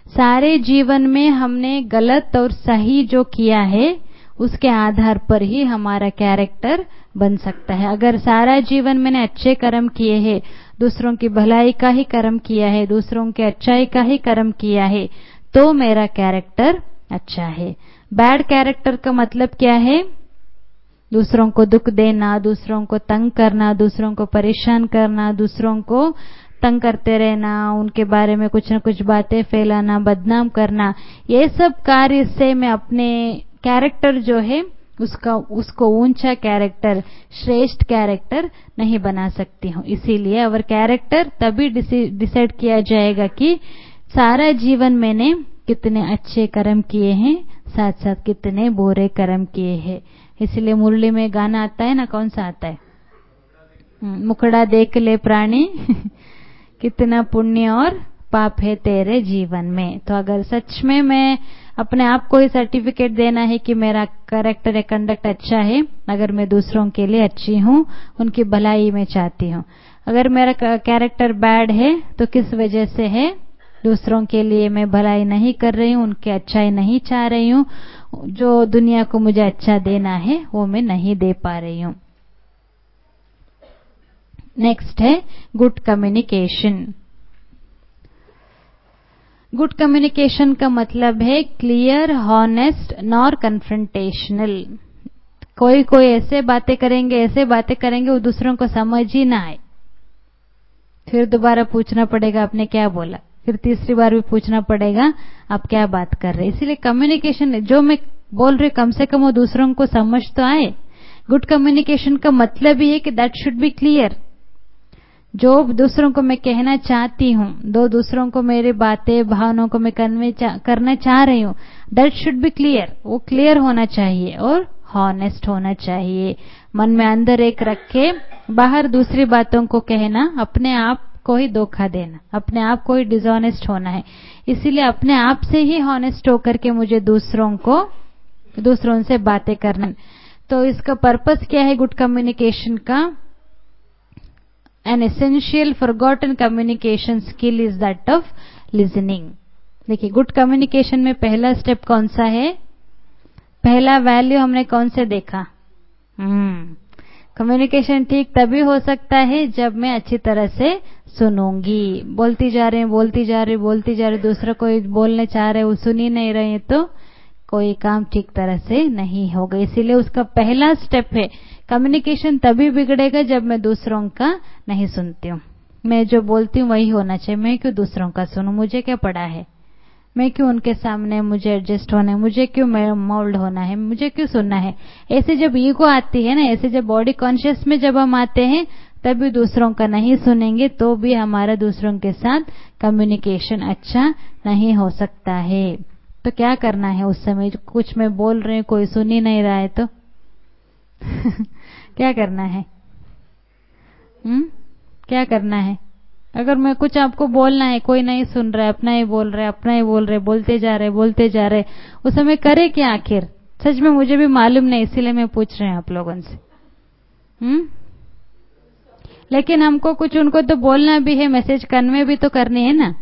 सारे जीवन में हमने गलत और सही जो किया है उसके आधार पर ही हमारा कैरेक्टर बन सकता है। अगर सारा जीवन मैंने अच्छे कर्म किए हैं, दूसरों की भलाई का ही कर्म किया है, दूसरों के अच्छाई का ही कर्म किया है, तो मेरा कैरेक्टर अच्छा है। बैड कैरेक्टर का मतलब क्या है? दूसरों को दुख देना, दूसरों को तंग करना, दूसरों को परेशान करना, दूसरों को तंग करते रहना, उनके बारे में कुछ न कुछ बातें फैलाना, बदनाम करना, ये सब कार्य से मैं अपने कैरेक्टर जो है उसका उसको ऊंचा कैरेक्टर, श्रेष्ठ कैरेक्टर नहीं बना सकती हूँ। इसीलिए अवर कैरेक्टर तभी डिसाइड किया जाएगा कि सारा जीवन मैंने कितने अच्छे कर्म किए हैं, साथ साथ कितने बुरे कर्म किए हैं। इसलिए मुरली में गाना आता है ना, कौन सा आता है? मुखड़ा देख ले प्राणी कितना पुण्य और पाप है तेरे जीवन में। तो अगर सच में मैं अपने आप को ही सर्टिफिकेट देना है कि मेरा कैरेक्टर या कंडक्ट अच्छा है, अगर मैं दूसरों के लिए अच्छी हूँ, उनकी भलाई में चाहती हूँ। अगर मेरा कैरेक्टर बैड है तो किस वजह से है? दूसरों के लिए मैं भलाई नहीं कर रही हूँ, उनकी अच्छाई नहीं चाह रही हूँ, जो दुनिया को मुझे अच्छा देना है वो मैं नहीं दे पा रही हूँ। नेक्स्ट है गुड कम्युनिकेशन। गुड कम्युनिकेशन का मतलब है क्लियर, हॉनेस्ट, नॉर कन्फ्रंटेशनल। कोई कोई ऐसे बातें करेंगे ऐसे बातें करेंगे वो दूसरों को समझ ही ना आए, फिर दोबारा पूछना पड़ेगा आपने क्या बोला, फिर तीसरी बार भी पूछना पड़ेगा आप क्या बात कर रहे हैं। इसीलिए कम्युनिकेशन जो मैं बोल रही कम से कम वो दूसरों को समझ तो आए। गुड कम्युनिकेशन का मतलब ही है कि दैट शुड बी क्लियर। जो दूसरों को मैं कहना चाहती हूँ, दो दूसरों को मेरी बातें भावनाओं को मैं कन्वे चा, करना चाह रही हूँ, दैट शुड बी क्लियर। वो क्लियर होना चाहिए और हॉनेस्ट होना चाहिए। मन में अंदर एक रख के बाहर दूसरी बातों को कहना अपने आप को ही धोखा देना, अपने आप को ही डिसऑनेस्ट होना है। इसीलिए अपने आप से ही हॉनेस्ट होकर के मुझे दूसरों को दूसरों से बातें करना। तो इसका पर्पस क्या है गुड कम्युनिकेशन का? An essential forgotten communication skill is that of listening. देखिए गुड कम्युनिकेशन में पहला स्टेप कौन सा है? पहला वैल्यू हमने कौन से देखा? हम्म कम्युनिकेशन ठीक तभी हो सकता है जब मैं अच्छी तरह से सुनूंगी। बोलती जा रहे हैं बोलती जा रही बोलती जा रही दूसरा कोई बोलने चाह रहे वो सुन ही नहीं रहे तो कोई काम ठीक तरह से नहीं होगा। इसीलिए उसका पहला स्टेप है कम्युनिकेशन तभी बिगड़ेगा जब मैं दूसरों का नहीं सुनती हूँ। मैं जो बोलती हूँ वही होना चाहिए, मैं क्यों दूसरों का सुनूं? मुझे क्या पड़ा है? मैं क्यों उनके सामने मुझे एडजस्ट होना है? मुझे क्यों मोल्ड होना है? मुझे क्यों सुनना है? ऐसे जब ईगो आती है ना, ऐसे जब बॉडी कॉन्शियस में जब हम आते हैं तभी दूसरों का नहीं सुनेंगे तो भी हमारा दूसरों के साथ कम्युनिकेशन अच्छा नहीं हो सकता है। तो क्या करना है उस समय? कुछ मैं बोल रही हूँ कोई सुन ही नहीं रहा है तो क्या करना है? हम्म क्या करना है? अगर मैं कुछ आपको बोलना है, कोई नहीं सुन रहा है, अपना ही बोल रहा है अपना ही बोल रहे बोलते जा रहे बोलते जा रहे, उस समय करे क्या आखिर? सच में मुझे भी मालूम नहीं, इसीलिए मैं पूछ रही हूँ आप लोगों से। हम्म लेकिन हमको कुछ उनको तो बोलना भी है, मैसेज कन्वे भी तो करनी है ना।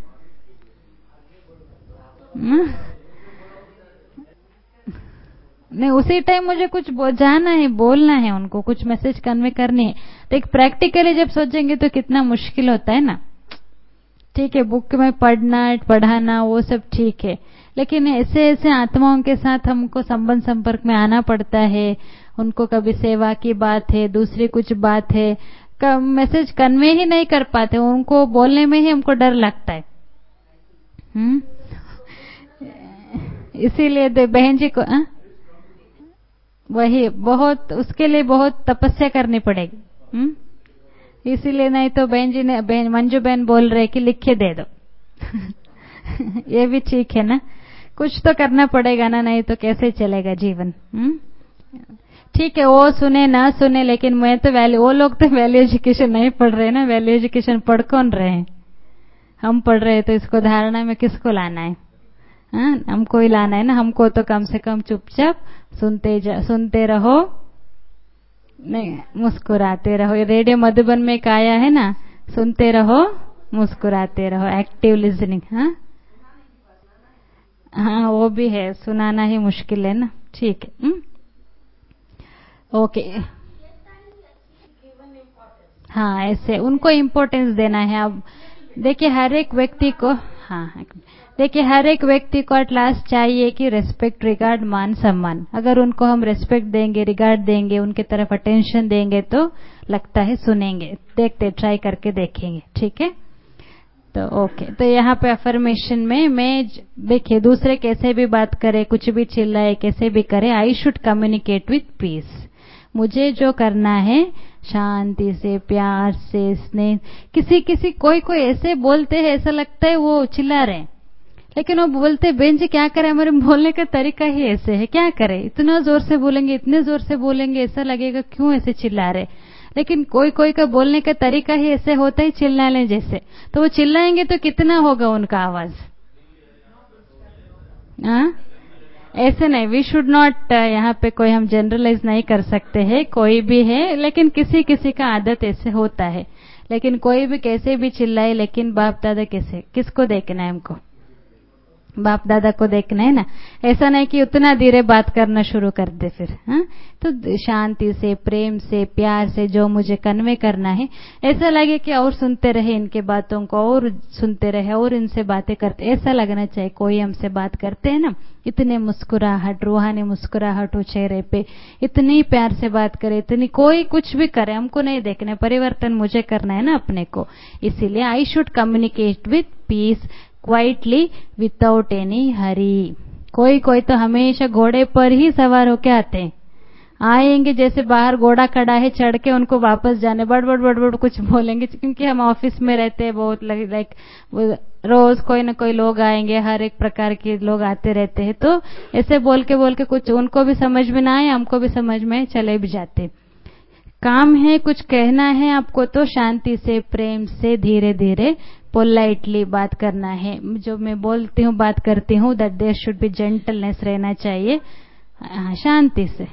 हम्म नहीं उसी टाइम मुझे कुछ जाना है, बोलना है, उनको कुछ मैसेज कन्वे करनी है। तो एक प्रैक्टिकली जब सोचेंगे तो कितना मुश्किल होता है ना। ठीक है बुक में पढ़ना पढ़ाना वो सब ठीक है, लेकिन ऐसे ऐसे आत्माओं के साथ हमको संबंध संपर्क में आना पड़ता है। उनको कभी सेवा की बात है, दूसरी कुछ बात है, मैसेज कन्वे ही नहीं कर पाते, उनको बोलने में ही हमको डर लगता है। हम्म इसीलिए तो बहन जी को आ? वही बहुत उसके लिए बहुत तपस्या करनी पड़ेगी। हम्म इसीलिए नहीं तो बहन जी ने बहन मंजू बहन बोल रहे कि लिख के दे दो ये भी ठीक है ना, कुछ तो करना पड़ेगा ना, नहीं तो कैसे चलेगा जीवन। हम्म ठीक है वो सुने ना सुने, लेकिन मैं तो वैल्यू वो लोग तो वैल्यू एजुकेशन नहीं पढ़ रहे ना। वैल्यू एजुकेशन पढ़ कौन रहे हैं? हम पढ़ रहे हैं। तो इसको धारणा में किसको लाना है? हाँ हमको ही लाना है ना। हमको तो कम से कम चुपचाप सुनते जा, सुनते रहो, नहीं मुस्कुराते रहो। ये रेडियो मधुबन में एक आया है ना, सुनते रहो मुस्कुराते रहो, एक्टिव लिसनिंग। हाँ हाँ वो भी है, सुनाना ही मुश्किल है ना। ठीक है, ओके। हाँ ऐसे उनको इम्पोर्टेंस देना है। अब देखिए हर एक व्यक्ति को, हाँ देखिए हर एक व्यक्ति को एट लास्ट चाहिए कि रेस्पेक्ट, रिगार्ड, मान सम्मान। अगर उनको हम रेस्पेक्ट देंगे, रिगार्ड देंगे, उनके तरफ अटेंशन देंगे तो लगता है सुनेंगे। देखते, ट्राई करके देखेंगे, ठीक है। तो ओके, तो यहाँ पे अफर्मेशन में मैं देखिए दूसरे कैसे भी बात करे, कुछ भी चिल्लाए, कैसे भी करे, I should communicate with peace. मुझे जो करना है शांति से, प्यार से, स्नेह। किसी किसी कोई कोई ऐसे बोलते हैं, ऐसा लगता है वो चिल्ला रहे हैं, लेकिन वो बोलते बहन जी क्या करें, हमारे बोलने का तरीका ही ऐसे है, क्या करें, इतना जोर से बोलेंगे, इतने जोर से बोलेंगे, ऐसा लगेगा क्यों ऐसे चिल्ला रहे। लेकिन कोई कोई का बोलने का तरीका ही ऐसे होता है, चिल्लाने जैसे। तो वो चिल्लाएंगे तो कितना होगा उनका आवाज, हाँ ऐसे नहीं। वी शुड नॉट, यहाँ पे कोई हम जनरलाइज नहीं कर सकते हैं, कोई भी है, लेकिन किसी किसी का आदत ऐसे होता है। लेकिन कोई भी कैसे भी चिल्लाए, लेकिन बाप दादा कैसे, किसको देखना है हमको, बाप दादा को देखना है ना। ऐसा नहीं कि उतना धीरे बात करना शुरू कर दे फिर, हाँ। तो शांति से, प्रेम से, प्यार से जो मुझे कन्वे करना है, ऐसा लगे कि और सुनते रहे इनके बातों को, और सुनते रहे, और इनसे बातें करते, ऐसा लगना चाहिए। कोई हमसे बात करते हैं ना, इतने मुस्कुराहट, रूहानी मुस्कुराहट हो चेहरे पे, इतनी प्यार से बात करे, इतनी, कोई कुछ भी करे, हमको नहीं देखना, परिवर्तन मुझे करना है ना अपने को। इसीलिए I should communicate with peace, quietly, without any hurry. कोई कोई तो हमेशा घोड़े पर ही सवार होके आते हैं, आएंगे जैसे बाहर घोड़ा खड़ा है, चढ़ के उनको वापस जाने, बड़ बड़ बड़ बड़ कुछ बोलेंगे। क्योंकि हम ऑफिस में रहते हैं, बहुत लाइक रोज कोई ना कोई लोग आएंगे, हर एक प्रकार के लोग आते रहते हैं। तो ऐसे बोल के बोल के कुछ उनको भी समझ में ना आए, हमको भी समझ में चले भी जाते। काम है, कुछ कहना है आपको तो शांति से, प्रेम से, धीरे धीरे, पोलाइटली बात करना है। जो मैं बोलती हूँ, बात करती हूँ, that there should be gentleness रहना चाहिए, शांति से।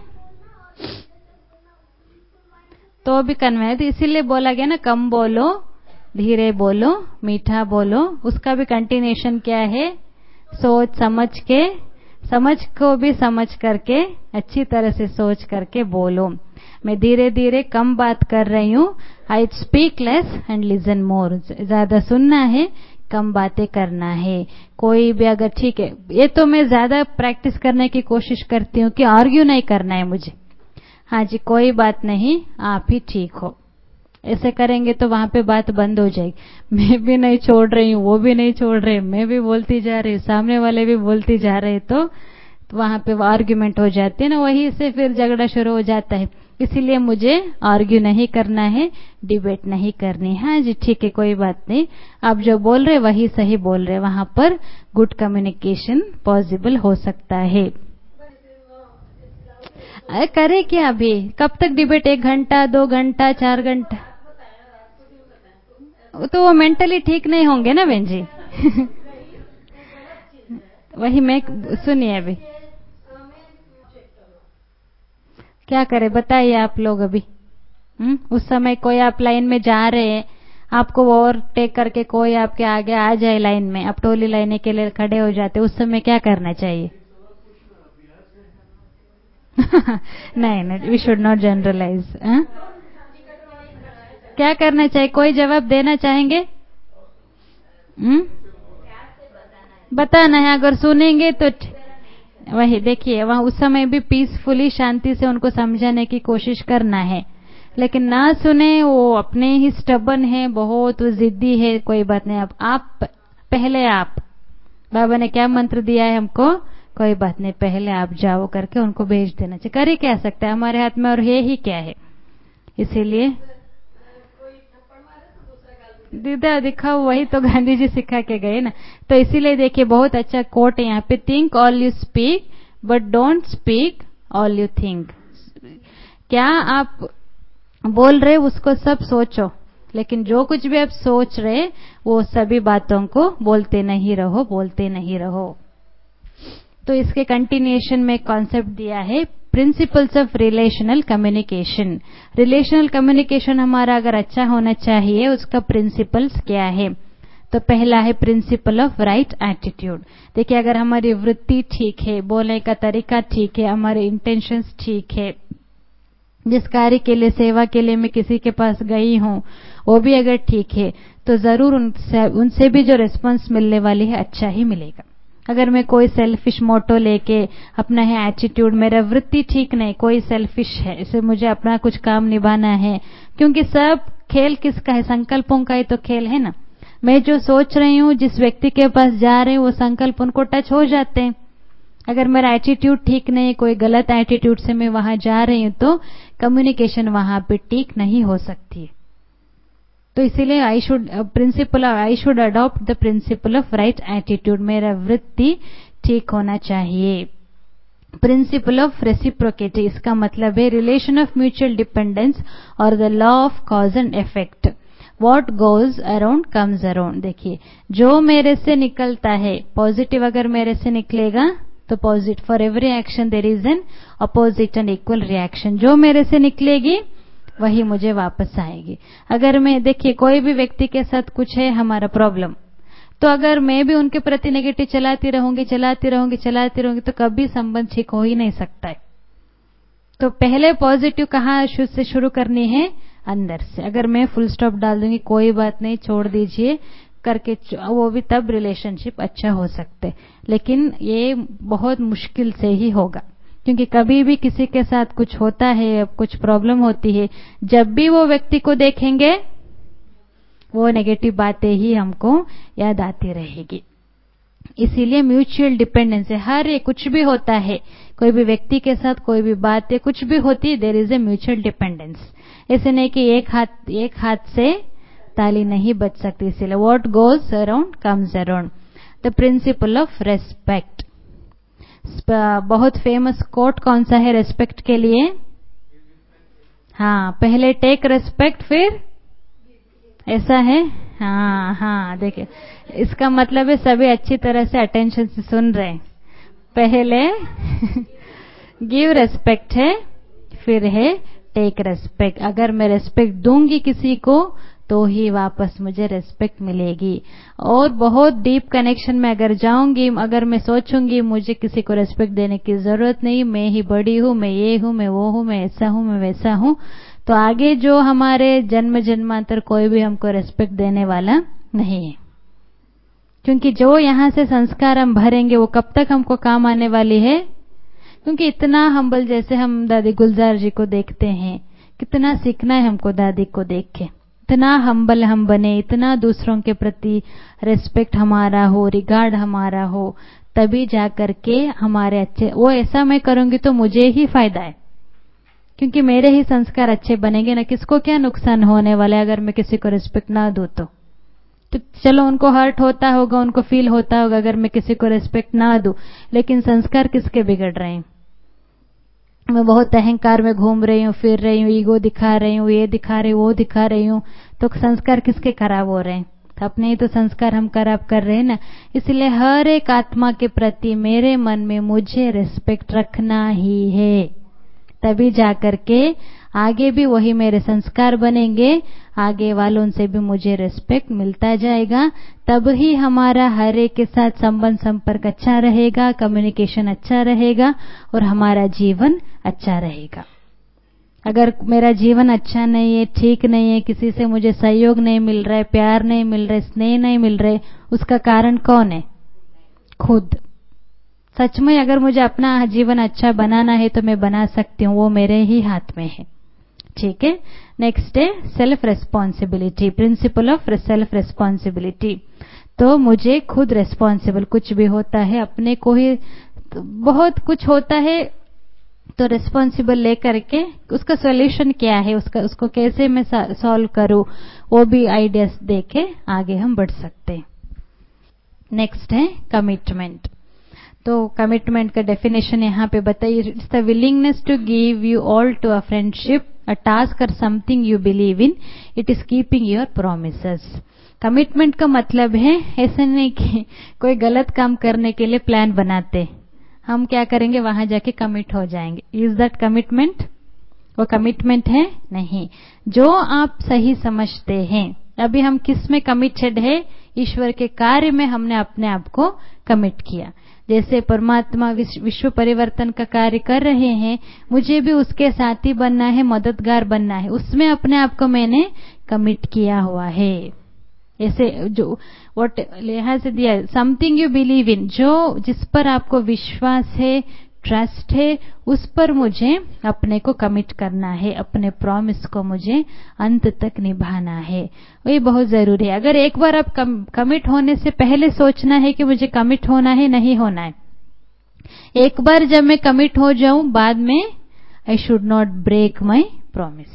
तो भी कन्वे, इसीलिए बोला गया ना, कम बोलो, धीरे बोलो, मीठा बोलो। उसका भी कंटिन्यूशन क्या है, सोच समझ के, समझ को भी समझ करके, अच्छी तरह से सोच करके बोलो। मैं धीरे धीरे कम बात कर रही हूँ, I speak less and listen more. ज्यादा सुनना है, कम बातें करना है। कोई भी अगर, ठीक है, ये तो मैं ज्यादा प्रैक्टिस करने की कोशिश करती हूँ कि आर्ग्यू नहीं करना है मुझे। हाँ जी, कोई बात नहीं, आप ही ठीक हो, ऐसे करेंगे तो वहां पे बात बंद हो जाएगी। मैं भी नहीं छोड़ रही हूँ, वो भी नहीं छोड़ रहे, मैं भी बोलती जा रही हूँ, सामने वाले भी बोलती जा रहे, तो, तो वहां पे आर्ग्यूमेंट हो जाती है ना, वहीं से फिर झगड़ा शुरू हो जाता है। इसीलिए मुझे आर्ग्यू नहीं करना है, डिबेट नहीं करनी। हाँ जी ठीक है, कोई बात नहीं, आप जो बोल रहे वही सही बोल रहे, वहां पर गुड कम्युनिकेशन पॉसिबल हो सकता है। अरे करे क्या अभी, कब तक डिबेट, एक घंटा, दो घंटा, चार घंटा, तो वो मेंटली ठीक नहीं होंगे ना बहन जी। वही मैं, सुनिए अभी क्या करे बताइए आप लोग अभी। हुँ? उस समय कोई आप लाइन में जा रहे हैं, आपको ओवरटेक करके कोई आपके आगे आ जाए लाइन में, आप टोली लेने के लिए खड़े हो जाते, उस समय क्या करना चाहिए? नहीं नहीं, वी शुड नॉट जनरलाइज। क्या करना चाहिए, कोई जवाब देना चाहेंगे? हुँ? बताना है, अगर सुनेंगे तो वही देखिए, वहां उस समय भी पीसफुली, शांति से उनको समझाने की कोशिश करना है। लेकिन ना सुने, वो अपने ही स्टबन है, बहुत जिद्दी है, कोई बात नहीं। अब आप पहले, आप बाबा ने क्या मंत्र दिया है हमको, कोई बात नहीं, पहले आप जाओ करके उनको भेज देना चाहिए। करे क्या सकता है, हमारे हाथ में और है ही क्या है। इसीलिए दीदा दिखाओ, वही तो गांधी जी सिखा के गए ना। तो इसीलिए देखिए, बहुत अच्छा कोट है यहाँ पे, think all you speak but don't speak all you think. क्या आप बोल रहे उसको सब सोचो, लेकिन जो कुछ भी आप सोच रहे वो सभी बातों को बोलते नहीं रहो, बोलते नहीं रहो। तो इसके कंटिन्यूएशन में कॉन्सेप्ट दिया है, principles of relational communication. Relational communication हमारा अगर अच्छा होना चाहिए, उसका प्रिंसिपल्स क्या है? तो पहला है प्रिंसिपल ऑफ राइट एटीट्यूड। देखिए, अगर हमारी वृत्ति ठीक है, बोलने का तरीका ठीक है, हमारे इंटेंशंस ठीक है, जिस कार्य के लिए, सेवा के लिए मैं किसी के पास गई हूं वो भी अगर ठीक है, तो जरूर उनसे उनसे भी जो रिस्पांस मिलने वाली है अच्छा ही मिलेगा। अगर मैं कोई सेल्फिश मोटो लेके अपना है एटीट्यूड, मेरा वृत्ति ठीक नहीं, कोई सेल्फिश है, इसे मुझे अपना कुछ काम निभाना है, क्योंकि सब खेल किसका है? संकल्पों का ही तो खेल है ना। मैं जो सोच रही हूँ, जिस व्यक्ति के पास जा रहे हूँ, वो संकल्प उनको टच हो जाते हैं। अगर मेरा एटीट्यूड ठीक नहीं, कोई गलत एटीट्यूड से मैं वहां जा रही हूं, तो कम्युनिकेशन वहां पे ठीक नहीं हो सकती। तो इसीलिए I should principle I should adopt the principle of right attitude. मेरा वृत्ति ठीक होना चाहिए। प्रिंसिपल ऑफ रेसिप्रोकेटी, इसका मतलब है रिलेशन ऑफ म्यूचुअल डिपेंडेंस और the law of cause and effect. What goes around comes around. देखिए, जो मेरे से निकलता है पॉजिटिव, अगर मेरे से निकलेगा तो positive, for every action there is an opposite and equal reaction. जो मेरे से निकलेगी वही मुझे वापस आएगी। अगर मैं, देखिए, कोई भी व्यक्ति के साथ कुछ है हमारा प्रॉब्लम, तो अगर मैं भी उनके प्रति नेगेटिव चलाती रहूंगी चलाती रहूंगी चलाती रहूंगी तो कभी संबंध ठीक हो ही नहीं सकता है। तो पहले पॉजिटिव कहाँ से शुरू करनी है? अंदर से। अगर मैं फुल स्टॉप डाल दूंगी, कोई बात नहीं, छोड़ दीजिए करके, वो भी तब रिलेशनशिप अच्छा हो सकते, लेकिन ये बहुत मुश्किल से ही होगा। क्योंकि कभी भी किसी के साथ कुछ होता है, कुछ प्रॉब्लम होती है, जब भी वो व्यक्ति को देखेंगे वो नेगेटिव बातें ही हमको याद आती रहेगी। इसीलिए म्यूचुअल डिपेंडेंस है। हर एक कुछ भी होता है, कोई भी व्यक्ति के साथ कोई भी बात है, कुछ भी होती है, there is a mutual dependence. ऐसे नहीं कि एक हाथ एक हाथ से ताली नहीं बच सकती। इसीलिए what goes around comes around. The principle of respect, बहुत फेमस कोट कौन सा है रेस्पेक्ट के लिए? हाँ, पहले टेक रेस्पेक्ट, फिर ऐसा है। हाँ हाँ, देखिए, इसका मतलब है सभी अच्छी तरह से अटेंशन से सुन रहे हैं। पहले गिव रेस्पेक्ट है, फिर है टेक रेस्पेक्ट। अगर मैं रेस्पेक्ट दूंगी किसी को तो ही वापस मुझे रेस्पेक्ट मिलेगी। और बहुत डीप कनेक्शन में अगर जाऊंगी, अगर मैं सोचूंगी मुझे किसी को रेस्पेक्ट देने की जरूरत नहीं, मैं ही बड़ी हूं, मैं ये हूं, मैं वो हूं, मैं ऐसा हूं, मैं वैसा हूं, तो आगे जो हमारे जन्म जन्मांतर कोई भी हमको रेस्पेक्ट देने वाला नहीं है। क्योंकि जो यहाँ से संस्कार हम भरेंगे वो कब तक हमको काम आने वाली है? क्योंकि इतना हम्बल, जैसे हम दादी गुलजार जी को देखते हैं, कितना सीखना है हमको दादी को देख के। इतना हम्बल हम बने, इतना दूसरों के प्रति रेस्पेक्ट हमारा हो, रिगार्ड हमारा हो, तभी जाकर के हमारे अच्छे, वो ऐसा मैं करूंगी तो मुझे ही फायदा है, क्योंकि मेरे ही संस्कार अच्छे बनेंगे ना। किसको क्या नुकसान होने वाला है अगर मैं किसी को रिस्पेक्ट ना दूं तो? तो चलो, उनको हर्ट होता होगा, उनको फील होता होगा अगर मैं किसी को रिस्पेक्ट ना दूं, लेकिन संस्कार किसके बिगड़ रहे हैं? मैं बहुत अहंकार में घूम रही हूँ, फिर रही हूँ, ईगो दिखा रही हूँ, ये दिखा रही हूँ, वो दिखा रही हूँ, तो संस्कार किसके खराब हो रहे हैं? तो अपने ही तो संस्कार हम खराब कर रहे हैं ना। इसलिए हर एक आत्मा के प्रति मेरे मन में मुझे रिस्पेक्ट रखना ही है, तभी जाकर के आगे भी वही मेरे संस्कार बनेंगे, आगे वालों से भी मुझे रिस्पेक्ट मिलता जाएगा। तब ही हमारा हर एक के साथ संबंध संपर्क अच्छा रहेगा, कम्युनिकेशन अच्छा रहेगा और हमारा जीवन अच्छा रहेगा। अगर मेरा जीवन अच्छा नहीं है, ठीक नहीं है, किसी से मुझे सहयोग नहीं मिल रहा है, प्यार नहीं मिल रहा है, स्नेह नहीं मिल रहे, उसका कारण कौन है? खुद। सच में अगर मुझे अपना जीवन अच्छा बनाना है तो मैं बना सकती हूँ, वो मेरे ही हाथ में है। ठीक है। नेक्स्ट है self responsibility, principle of self responsibility. तो मुझे खुद रेस्पॉन्सिबल, कुछ भी होता है अपने को ही, तो बहुत कुछ होता है तो रेस्पॉन्सिबल लेकर के उसका सॉल्यूशन क्या है, उसका उसको कैसे मैं सॉल्व करूं, वो भी आइडियाज देके आगे हम बढ़ सकते हैं। नेक्स्ट है कमिटमेंट। तो कमिटमेंट का डेफिनेशन यहाँ पे बताइए। It's the willingness to give you all to a friendship, a task और something you believe in, it is keeping your promises. Commitment का मतलब है, ऐसे नहीं कि कोई गलत काम करने के लिए प्लान बनाते, हम क्या करेंगे वहां जाके कमिट हो जाएंगे। Is that commitment? वो कमिटमेंट है नहीं। जो आप सही समझते हैं, अभी हम किस में कमिटेड है? ईश्वर के कार्य में हमने अपने आप को कमिट किया। जैसे परमात्मा विश्व परिवर्तन का कार्य कर रहे हैं, मुझे भी उसके साथी बनना है, मददगार बनना है, उसमें अपने आप को मैंने कमिट किया हुआ है। ऐसे जो व्हाट यहाँ से दिया, समथिंग यू बिलीव इन, जो जिस पर आपको विश्वास है, ट्रस्ट है, उस पर मुझे अपने को कमिट करना है, अपने प्रॉमिस को मुझे अंत तक निभाना है। ये बहुत जरूरी है। अगर एक बार आप कम, कमिट होने से पहले सोचना है कि मुझे कमिट होना है, नहीं होना है, एक बार जब मैं कमिट हो जाऊं, बाद में I should not break my promise.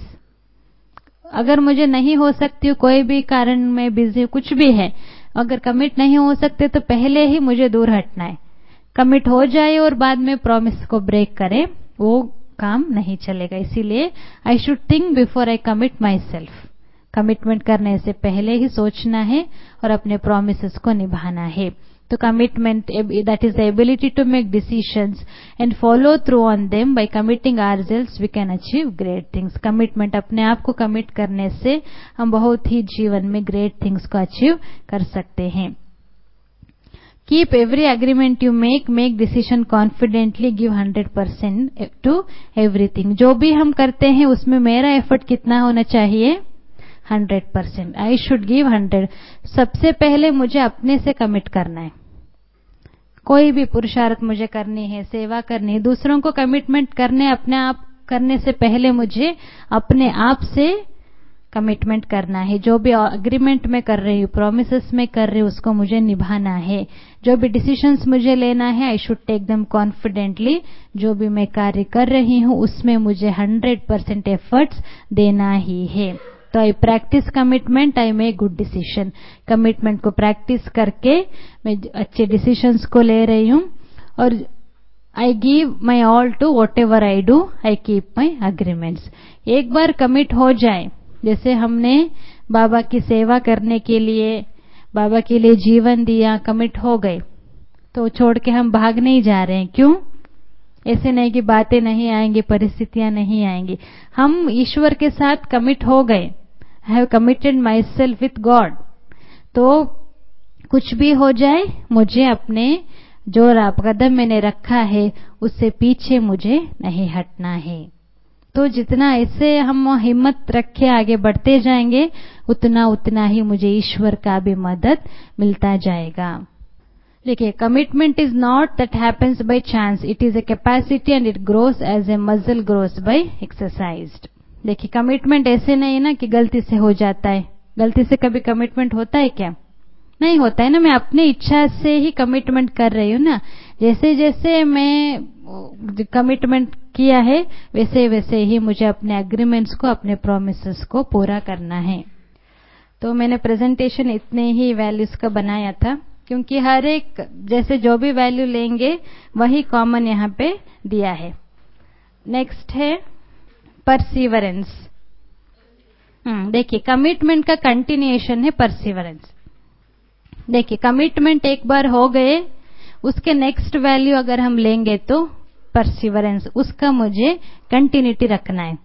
अगर मुझे नहीं हो सकती हूँ, कोई भी कारण में बिजी, कुछ भी है, अगर कमिट नहीं हो सकते तो पहले ही मुझे दूर हटना है। कमिट हो जाए और बाद में प्रॉमिस को ब्रेक करे, वो काम नहीं चलेगा। इसीलिए I should think before I commit myself. Commitment करने से पहले ही सोचना है और अपने प्रॉमिसेस को निभाना है। तो commitment, that is the ability to make decisions and follow through on them. By committing ourselves we can achieve great things. Commitment, अपने आप को कमिट करने से हम बहुत ही जीवन में ग्रेट थिंग्स को अचीव कर सकते हैं। Keep every agreement you make, make decision confidently, give hundred percent to everything. जो भी हम करते हैं उसमें मेरा एफर्ट कितना होना चाहिए? hundred percent. I should give hundred. सबसे पहले मुझे अपने से कमिट करना है। कोई भी पुरुषार्थ मुझे करनी है, सेवा करनी है, दूसरों को कमिटमेंट करने, अपने आप करने से पहले मुझे अपने आप से कमिटमेंट करना है। जो भी अग्रीमेंट में कर रही हूँ, प्रोमिसेस में कर रही हूँ, उसको मुझे निभाना है। जो भी डिसीजंस मुझे लेना है, I should take them confidently. जो भी मैं कार्य कर रही हूँ उसमें मुझे हंड्रेड परसेंट एफर्ट्स देना ही है। तो I practice commitment, I make good decision. Commitment को प्रैक्टिस करके मैं अच्छे डिसीजंस को ले रही हूँ और I give my all to whatever I do, I keep my agreements. एक बार कमिट हो जाए, जैसे हमने बाबा की सेवा करने के लिए, बाबा के लिए जीवन दिया, कमिट हो गए, तो छोड़ के हम भाग नहीं जा रहे हैं। क्यों? ऐसे नहीं कि बातें नहीं आएंगी, परिस्थितियां नहीं आएंगी। हम ईश्वर के साथ कमिट हो गए, I have committed myself with God. तो कुछ भी हो जाए, मुझे अपने जो कदम मैंने रखा है उससे पीछे मुझे नहीं हटना है। तो जितना ऐसे हम हिम्मत रखे आगे बढ़ते जाएंगे, उतना उतना ही मुझे ईश्वर का भी मदद मिलता जाएगा। देखिए, commitment is not that happens by chance, it is a capacity and it grows as a muscle grows by exercised. देखिए, कमिटमेंट ऐसे नहीं है ना कि गलती से हो जाता है। गलती से कभी कमिटमेंट होता है क्या? नहीं होता है ना। मैं अपनी इच्छा से ही कमिटमेंट कर रही हूँ ना। जैसे जैसे मैं कमिटमेंट किया है, वैसे वैसे ही मुझे अपने एग्रीमेंट्स को, अपने प्रोमिसेस को पूरा करना है। तो मैंने प्रेजेंटेशन इतने ही वैल्यूज का बनाया था, क्योंकि हर एक जैसे जो भी वैल्यू लेंगे वही कॉमन यहाँ पे दिया है। नेक्स्ट है परसिवरेंस। हम्म देखिए, कमिटमेंट का कंटिन्यूएशन है परसिवरेंस। देखिए, कमिटमेंट एक बार हो गए, उसके नेक्स्ट वैल्यू अगर हम लेंगे तो परसिवरेंस, उसका मुझे कंटिन्यूटी रखना है।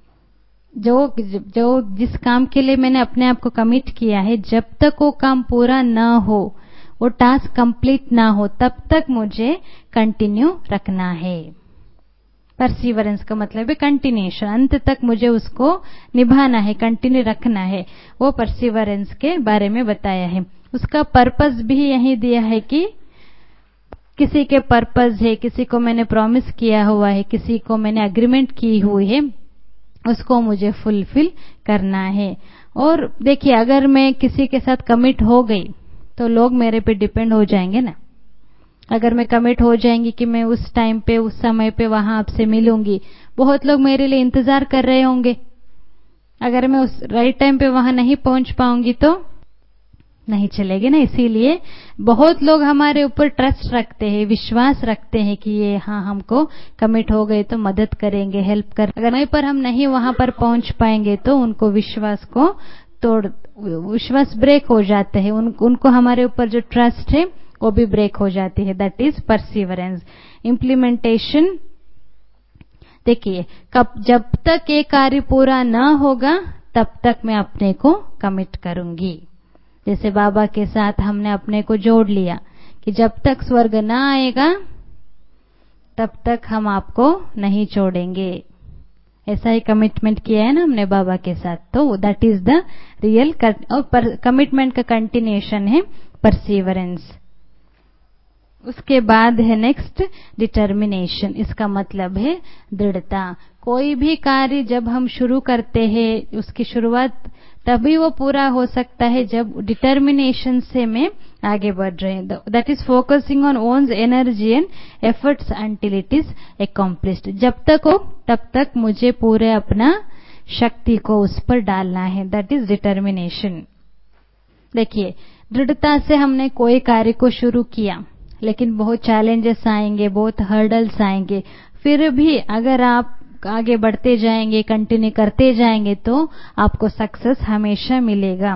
जो जो जिस काम के लिए मैंने अपने आप को कमिट किया है, जब तक वो काम पूरा ना हो, वो टास्क कंप्लीट ना हो, तब तक मुझे कंटिन्यू रखना है। परसिवरेंस का मतलब है कंटिन्यूएशन, अंत तक मुझे उसको निभाना है, कंटिन्यू रखना है। वो परसिवरेंस के बारे में बताया है। उसका पर्पस भी यही दिया है कि किसी के पर्पस है, किसी को मैंने प्रॉमिस किया हुआ है, किसी को मैंने एग्रीमेंट की हुई है, उसको मुझे फुलफिल करना है। और देखिए, अगर मैं किसी के साथ कमिट हो गई तो लोग मेरे पे डिपेंड हो जाएंगे ना। अगर मैं कमिट हो जाएंगी कि मैं उस टाइम पे, उस समय पे वहां आपसे मिलूंगी, बहुत लोग मेरे लिए इंतजार कर रहे होंगे। अगर मैं उस राइट टाइम पे वहां नहीं पहुंच पाऊंगी तो नहीं चलेगी ना। इसीलिए बहुत लोग हमारे ऊपर ट्रस्ट रखते हैं, विश्वास रखते हैं कि ये हाँ हमको कमिट हो गए तो मदद करेंगे, हेल्प कर। अगर वहीं पर हम नहीं वहां पर पहुंच पाएंगे तो उनको विश्वास को तोड़, विश्वास ब्रेक हो जाते हैं। उन, उनको हमारे ऊपर जो ट्रस्ट है वो भी ब्रेक हो जाती है। That is perseverance. इम्प्लीमेंटेशन, देखिए, कब जब तक ये कार्य पूरा ना होगा तब तक मैं अपने को कमिट करूंगी। जैसे बाबा के साथ हमने अपने को जोड़ लिया कि जब तक स्वर्ग ना आएगा तब तक हम आपको नहीं छोड़ेंगे। ऐसा ही कमिटमेंट किया है ना हमने बाबा के साथ, तो दैट इज द रियल और कमिटमेंट का कंटिन्यूएशन है परसिवरेंस। उसके बाद है नेक्स्ट डिटर्मिनेशन। इसका मतलब है दृढ़ता। कोई भी कार्य जब हम शुरू करते हैं उसकी शुरुआत तभी वो पूरा हो सकता है जब डिटर्मिनेशन से मैं आगे बढ़ रहे हैं। That is focusing on one's energy and efforts until it is accomplished. जब तक हो तब तक मुझे पूरे अपना शक्ति को उस पर डालना है। That is determination. देखिए, दृढ़ता से हमने कोई कार्य को शुरू किया लेकिन बहुत चैलेंजेस आएंगे, बहुत हर्डल्स आएंगे, फिर भी अगर आप आगे बढ़ते जाएंगे, कंटिन्यू करते जाएंगे तो आपको सक्सेस हमेशा मिलेगा।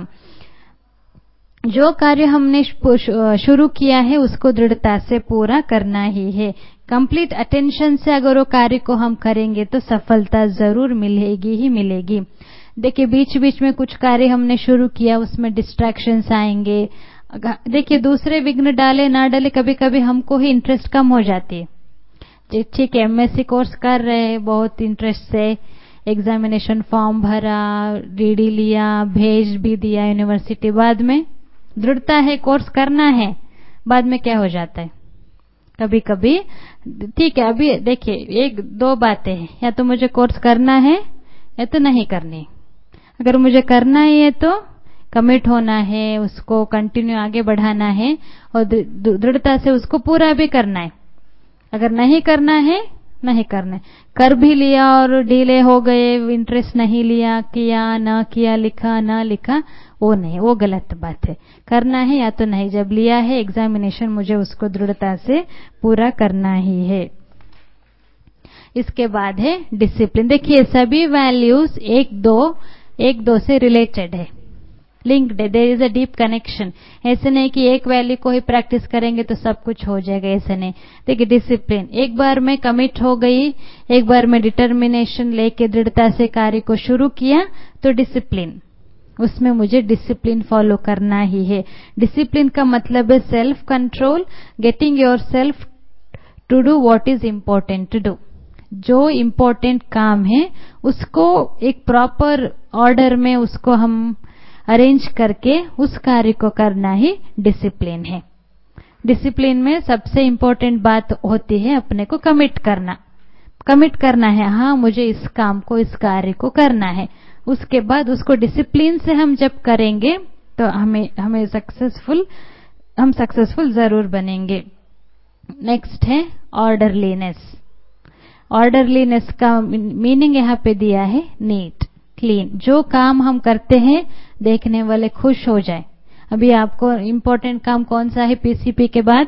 जो कार्य हमने शुरू किया है उसको दृढ़ता से पूरा करना ही है। कंप्लीट अटेंशन से अगर वो कार्य को हम करेंगे तो सफलता जरूर मिलेगी ही मिलेगी। देखिए, बीच बीच में कुछ कार्य हमने शुरू किया, उसमें डिस्ट्रैक्शंस आएंगे। देखिए, दूसरे विघ्न डाले ना डाले, कभी कभी हमको ही इंटरेस्ट कम हो जाती है। ठीक है, एमएससी कोर्स कर रहे हैं, बहुत इंटरेस्ट से एग्जामिनेशन फॉर्म भरा, डीडी लिया, भेज भी दिया यूनिवर्सिटी, बाद में दृढ़ता है कोर्स करना है, बाद में क्या हो जाता है कभी कभी। ठीक है, अभी देखिए एक दो बातें हैं, या तो मुझे कोर्स करना है या तो नहीं करनी। अगर मुझे करना ही है तो कमिट होना है, उसको कंटिन्यू आगे बढ़ाना है और दृढ़ता से उसको पूरा भी करना है। अगर नहीं करना है नहीं करना है, कर भी लिया और डिले हो गए, इंटरेस्ट नहीं लिया, किया ना किया, लिखा ना लिखा, वो नहीं, वो गलत बात है। करना है या तो नहीं, जब लिया है एग्जामिनेशन मुझे उसको दृढ़ता से पूरा करना ही है। इसके बाद है डिसिप्लिन। देखिए, सभी वैल्यूज एक दो एक दो से रिलेटेड है, लिंक्ड है, there is a deep connection. ऐसे नहीं कि एक वैल्यू को ही प्रैक्टिस करेंगे तो सब कुछ हो जाएगा, ऐसे नहीं। देखिए, डिसिप्लिन, एक बार मैं कमिट हो गई, एक बार मैं डिटर्मिनेशन लेके दृढ़ता से कार्य को शुरू किया तो डिसिप्लिन, उसमें मुझे डिसिप्लिन फॉलो करना ही है। डिसिप्लिन का मतलब है self control, getting yourself to do what is important to do. जो इम्पोर्टेंट काम है उसको एक प्रॉपर ऑर्डर में उसको हम अरेंज करके उस कार्य को करना ही डिसिप्लिन है। डिसिप्लिन में सबसे इंपॉर्टेंट बात होती है अपने को कमिट करना। कमिट करना है, हाँ मुझे इस काम को, इस कार्य को करना है। उसके बाद उसको डिसिप्लिन से हम जब करेंगे तो हमें हमें सक्सेसफुल हम सक्सेसफुल जरूर बनेंगे। नेक्स्ट है ऑर्डरलीनेस। ऑर्डरलीनेस का मीनिंग यहाँ पे दिया है नीट, क्लीन। जो काम हम करते हैं देखने वाले खुश हो जाए। अभी आपको इम्पोर्टेंट काम कौन सा है पीसीपी के बाद?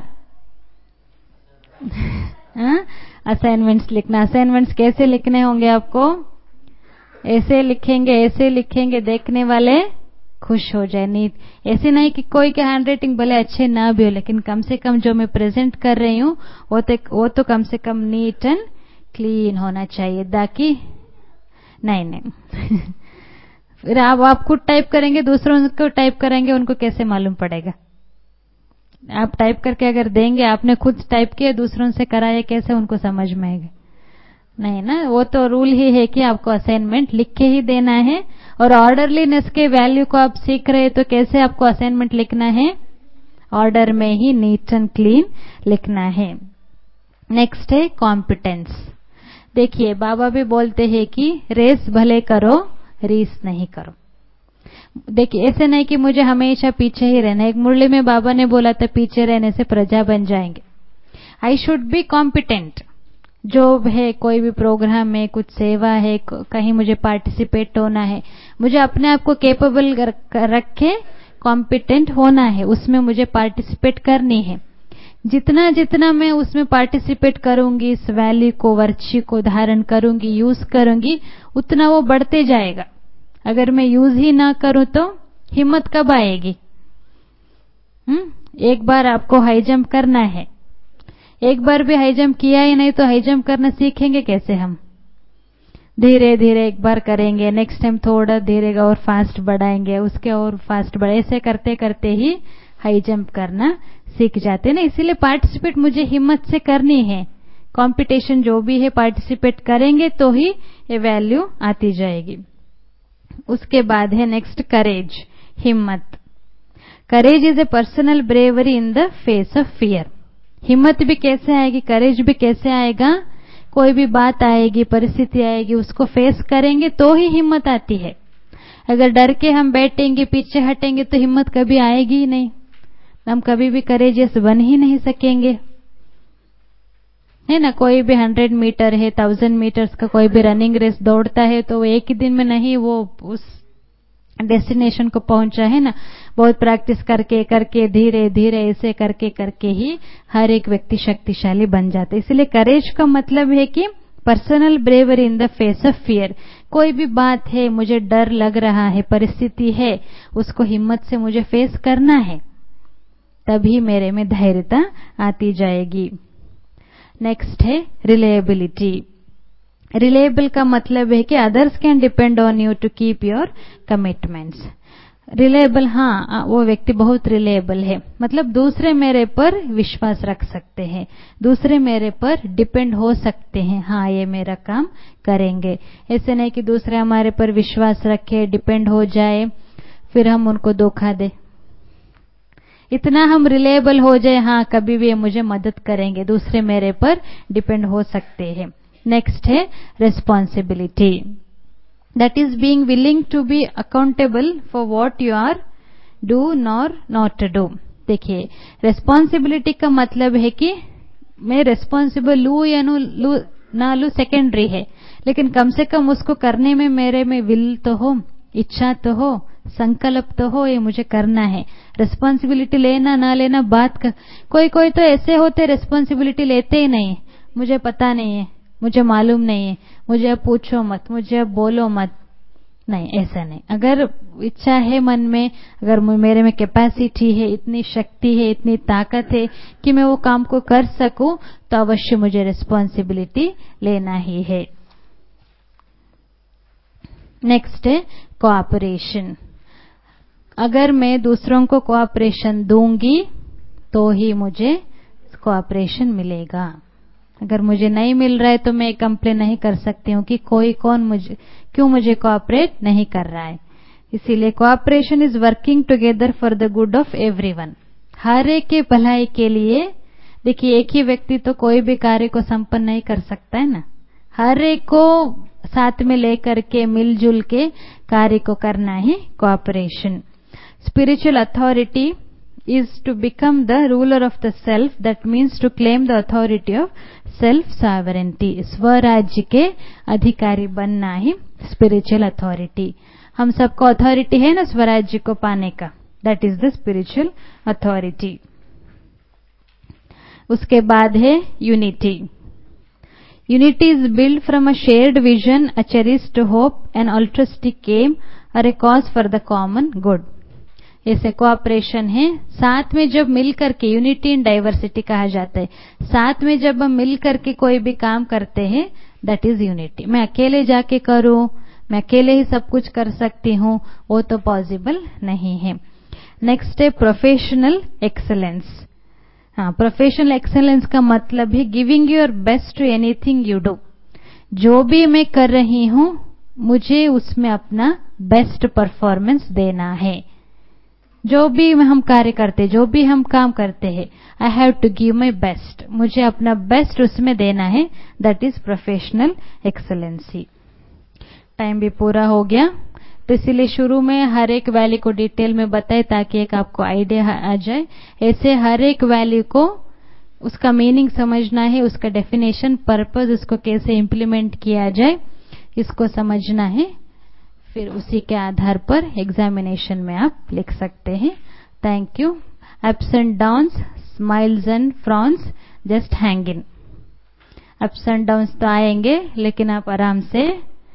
असाइनमेंट्स लिखना। असाइनमेंट्स कैसे लिखने होंगे आपको? ऐसे लिखेंगे, ऐसे लिखेंगे देखने वाले खुश हो जाए। नीट, ऐसे नहीं कि कोई के हैंडराइटिंग भले अच्छे ना भी हो, लेकिन कम से कम जो मैं प्रेजेंट कर रही हूँ वो तो वो तो कम से कम नीट एंड क्लीन होना चाहिए। ताकि नहीं नहीं फिर आप आप खुद टाइप करेंगे, दूसरों को टाइप करेंगे, उनको कैसे मालूम पड़ेगा? आप टाइप करके अगर देंगे, आपने खुद टाइप किया दूसरों से कराया, कैसे उनको समझ में आएगा? नहीं ना, वो तो रूल ही है कि आपको असाइनमेंट लिख के ही देना है। और ऑर्डरलीनेस के वैल्यू को आप सीख रहे हैं तो कैसे आपको असाइनमेंट लिखना है? ऑर्डर में ही, नीट एंड क्लीन लिखना है। नेक्स्ट है कॉम्पिटेंस। देखिए, बाबा भी बोलते हैं कि रेस भले करो, रीस नहीं करो। देखिए, ऐसे नहीं कि मुझे हमेशा पीछे ही रहना है। एक मुरली में बाबा ने बोला था पीछे रहने से प्रजा बन जाएंगे। I should be competent. जो है, कोई भी प्रोग्राम में कुछ सेवा है, कहीं मुझे पार्टिसिपेट होना है, मुझे अपने आप को केपेबल रख के कॉम्पिटेंट होना है, उसमें मुझे पार्टिसिपेट करनी है। जितना जितना मैं उसमें पार्टिसिपेट करूंगी, इस वैल्यू को, वर्च्यू को धारण करूंगी, यूज करूंगी, उतना वो बढ़ते जाएगा। अगर मैं यूज ही ना करूं तो हिम्मत कब आएगी? हम्म एक बार आपको हाई जंप करना है, एक बार भी हाई जंप किया ही नहीं तो हाई जंप करना सीखेंगे कैसे हम? धीरे धीरे एक बार करेंगे, नेक्स्ट टाइम थोड़ा धीरे और फास्ट बढ़ाएंगे, उसके और फास्ट बढ़े, ऐसे करते करते ही हाई जंप करना सीख जाते हैं ना। इसीलिए पार्टिसिपेट मुझे हिम्मत से करनी है। कंपटीशन जो भी है पार्टिसिपेट करेंगे तो ही ये वैल्यू आती जाएगी। उसके बाद है नेक्स्ट करेज, हिम्मत। Courage is a personal bravery in the face of fear. हिम्मत भी कैसे आएगी, करेज भी कैसे आएगा? कोई भी बात आएगी, परिस्थिति आएगी, उसको फेस करेंगे तो ही हिम्मत आती है। अगर डर के हम बैठेंगे, पीछे हटेंगे तो हिम्मत कभी आएगी ही नहीं, हम कभी भी करेजियस बन ही नहीं सकेंगे, है ना। कोई भी हंड्रेड मीटर है, थाउजेंड मीटर्स का कोई भी रनिंग रेस दौड़ता है तो वो एक ही दिन में नहीं वो उस डेस्टिनेशन को पहुंचा, है ना। बहुत प्रैक्टिस करके करके धीरे धीरे ऐसे करके करके ही हर एक व्यक्ति शक्तिशाली बन जाता है। इसलिए करेज का मतलब है कि personal bravery in the face of fear. कोई भी बात है, मुझे डर लग रहा है, परिस्थिति है, उसको हिम्मत से मुझे फेस करना है, तभी मेरे में धैर्यता आती जाएगी। नेक्स्ट है रिलायबिलिटी। रिलायबल का मतलब है कि others can depend on you to keep your commitments. Reliable, हाँ, वो व्यक्ति बहुत रिलायबल है, मतलब दूसरे मेरे पर विश्वास रख सकते हैं, दूसरे मेरे पर डिपेंड हो सकते हैं, हाँ ये मेरा काम करेंगे। ऐसे नहीं कि दूसरे हमारे पर विश्वास रखे, डिपेंड हो जाए, फिर हम उनको धोखा दे। इतना हम रिलायबल हो जाए, हाँ कभी भी मुझे मदद करेंगे, दूसरे मेरे पर डिपेंड हो सकते हैं। नेक्स्ट है responsibility, that is being willing to be accountable for what you are do nor not do. देखिए, रेस्पॉन्सिबिलिटी का मतलब है कि मैं रेस्पॉन्सिबल लू या लू ना लू सेकेंडरी है, लेकिन कम से कम उसको करने में मेरे में विल तो हो, इच्छा तो हो, संकल्प तो हो, ये मुझे करना है। रेस्पॉन्सिबिलिटी लेना ना लेना बात कर, कोई कोई तो ऐसे होते रेस्पॉन्सिबिलिटी लेते ही नहीं, मुझे पता नहीं है, मुझे मालूम नहीं है, मुझे अब पूछो मत, मुझे अब बोलो मत। नहीं, ऐसा नहीं। अगर इच्छा है मन में, अगर मेरे में कैपेसिटी है, इतनी शक्ति है, इतनी ताकत है कि मैं वो काम को कर सकूं, तो अवश्य मुझे रिस्पॉन्सिबिलिटी लेना ही है। नेक्स्ट है कोऑपरेशन। अगर मैं दूसरों को कोऑपरेशन दूंगी तो ही मुझे कोऑपरेशन मिलेगा। अगर मुझे नहीं मिल रहा है तो मैं कंप्लेन नहीं कर सकती हूँ कि कोई कौन मुझे क्यों मुझे कोऑपरेट नहीं कर रहा है। इसीलिए cooperation is working together for the good of everyone. हर एक के भलाई के लिए। देखिए, एक ही व्यक्ति तो कोई भी कार्य को संपन्न नहीं कर सकता है ना, हर एक को साथ में लेकर के मिलजुल के कार्य को करना है cooperation. Spiritual authority is to become the ruler of the self, that means to claim the authority of self sovereignty। स्वराज्य के अधिकारी बनना ही स्पिरिचुअल अथॉरिटी। हम सबको अथॉरिटी है ना स्वराज्य को पाने का, that is the spiritual authority। उसके बाद है unity. Unity is built from a shared vision, a cherished hope, an altruistic aim or a cause for the common good। ऐसे कोऑपरेशन है, साथ में जब मिलकर के, यूनिटी इन डाइवर्सिटी कहा जाता है, साथ में जब हम मिलकर के कोई भी काम करते हैं, दैट इज यूनिटी। मैं अकेले जाके करूं, मैं अकेले ही सब कुछ कर सकती हूं, वो तो पॉसिबल नहीं है। नेक्स्ट है प्रोफेशनल एक्सेलेंस। हाँ, प्रोफेशनल एक्सेलेंस का मतलब है giving your best to anything you do. जो भी मैं कर रही हूं, मुझे उसमें अपना बेस्ट परफॉर्मेंस देना है। जो भी हम कार्य करते, जो भी हम काम करते हैं, I have to give my best, मुझे अपना बेस्ट उसमें देना है, that is professional excellency. Time भी पूरा हो गया, तो इसीलिए शुरू में हर एक वैल्यू को डिटेल में बताए ताकि एक आपको आइडिया आ जाए। ऐसे हर एक वैल्यू को उसका मीनिंग समझना है, उसका डेफिनेशन, पर्पस, उसको कैसे इम्प्लीमेंट किया जाए, इसको समझना है। फिर उसी के आधार पर एग्जामिनेशन में आप लिख सकते हैं। Thank you. Ups and downs, smiles and frowns, just hang in. Ups and downs तो आएंगे, लेकिन आप आराम से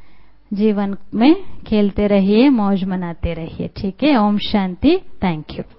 जीवन में खेलते रहिए, मौज मनाते रहिए। ठीक है। ओम शांति। Thank you.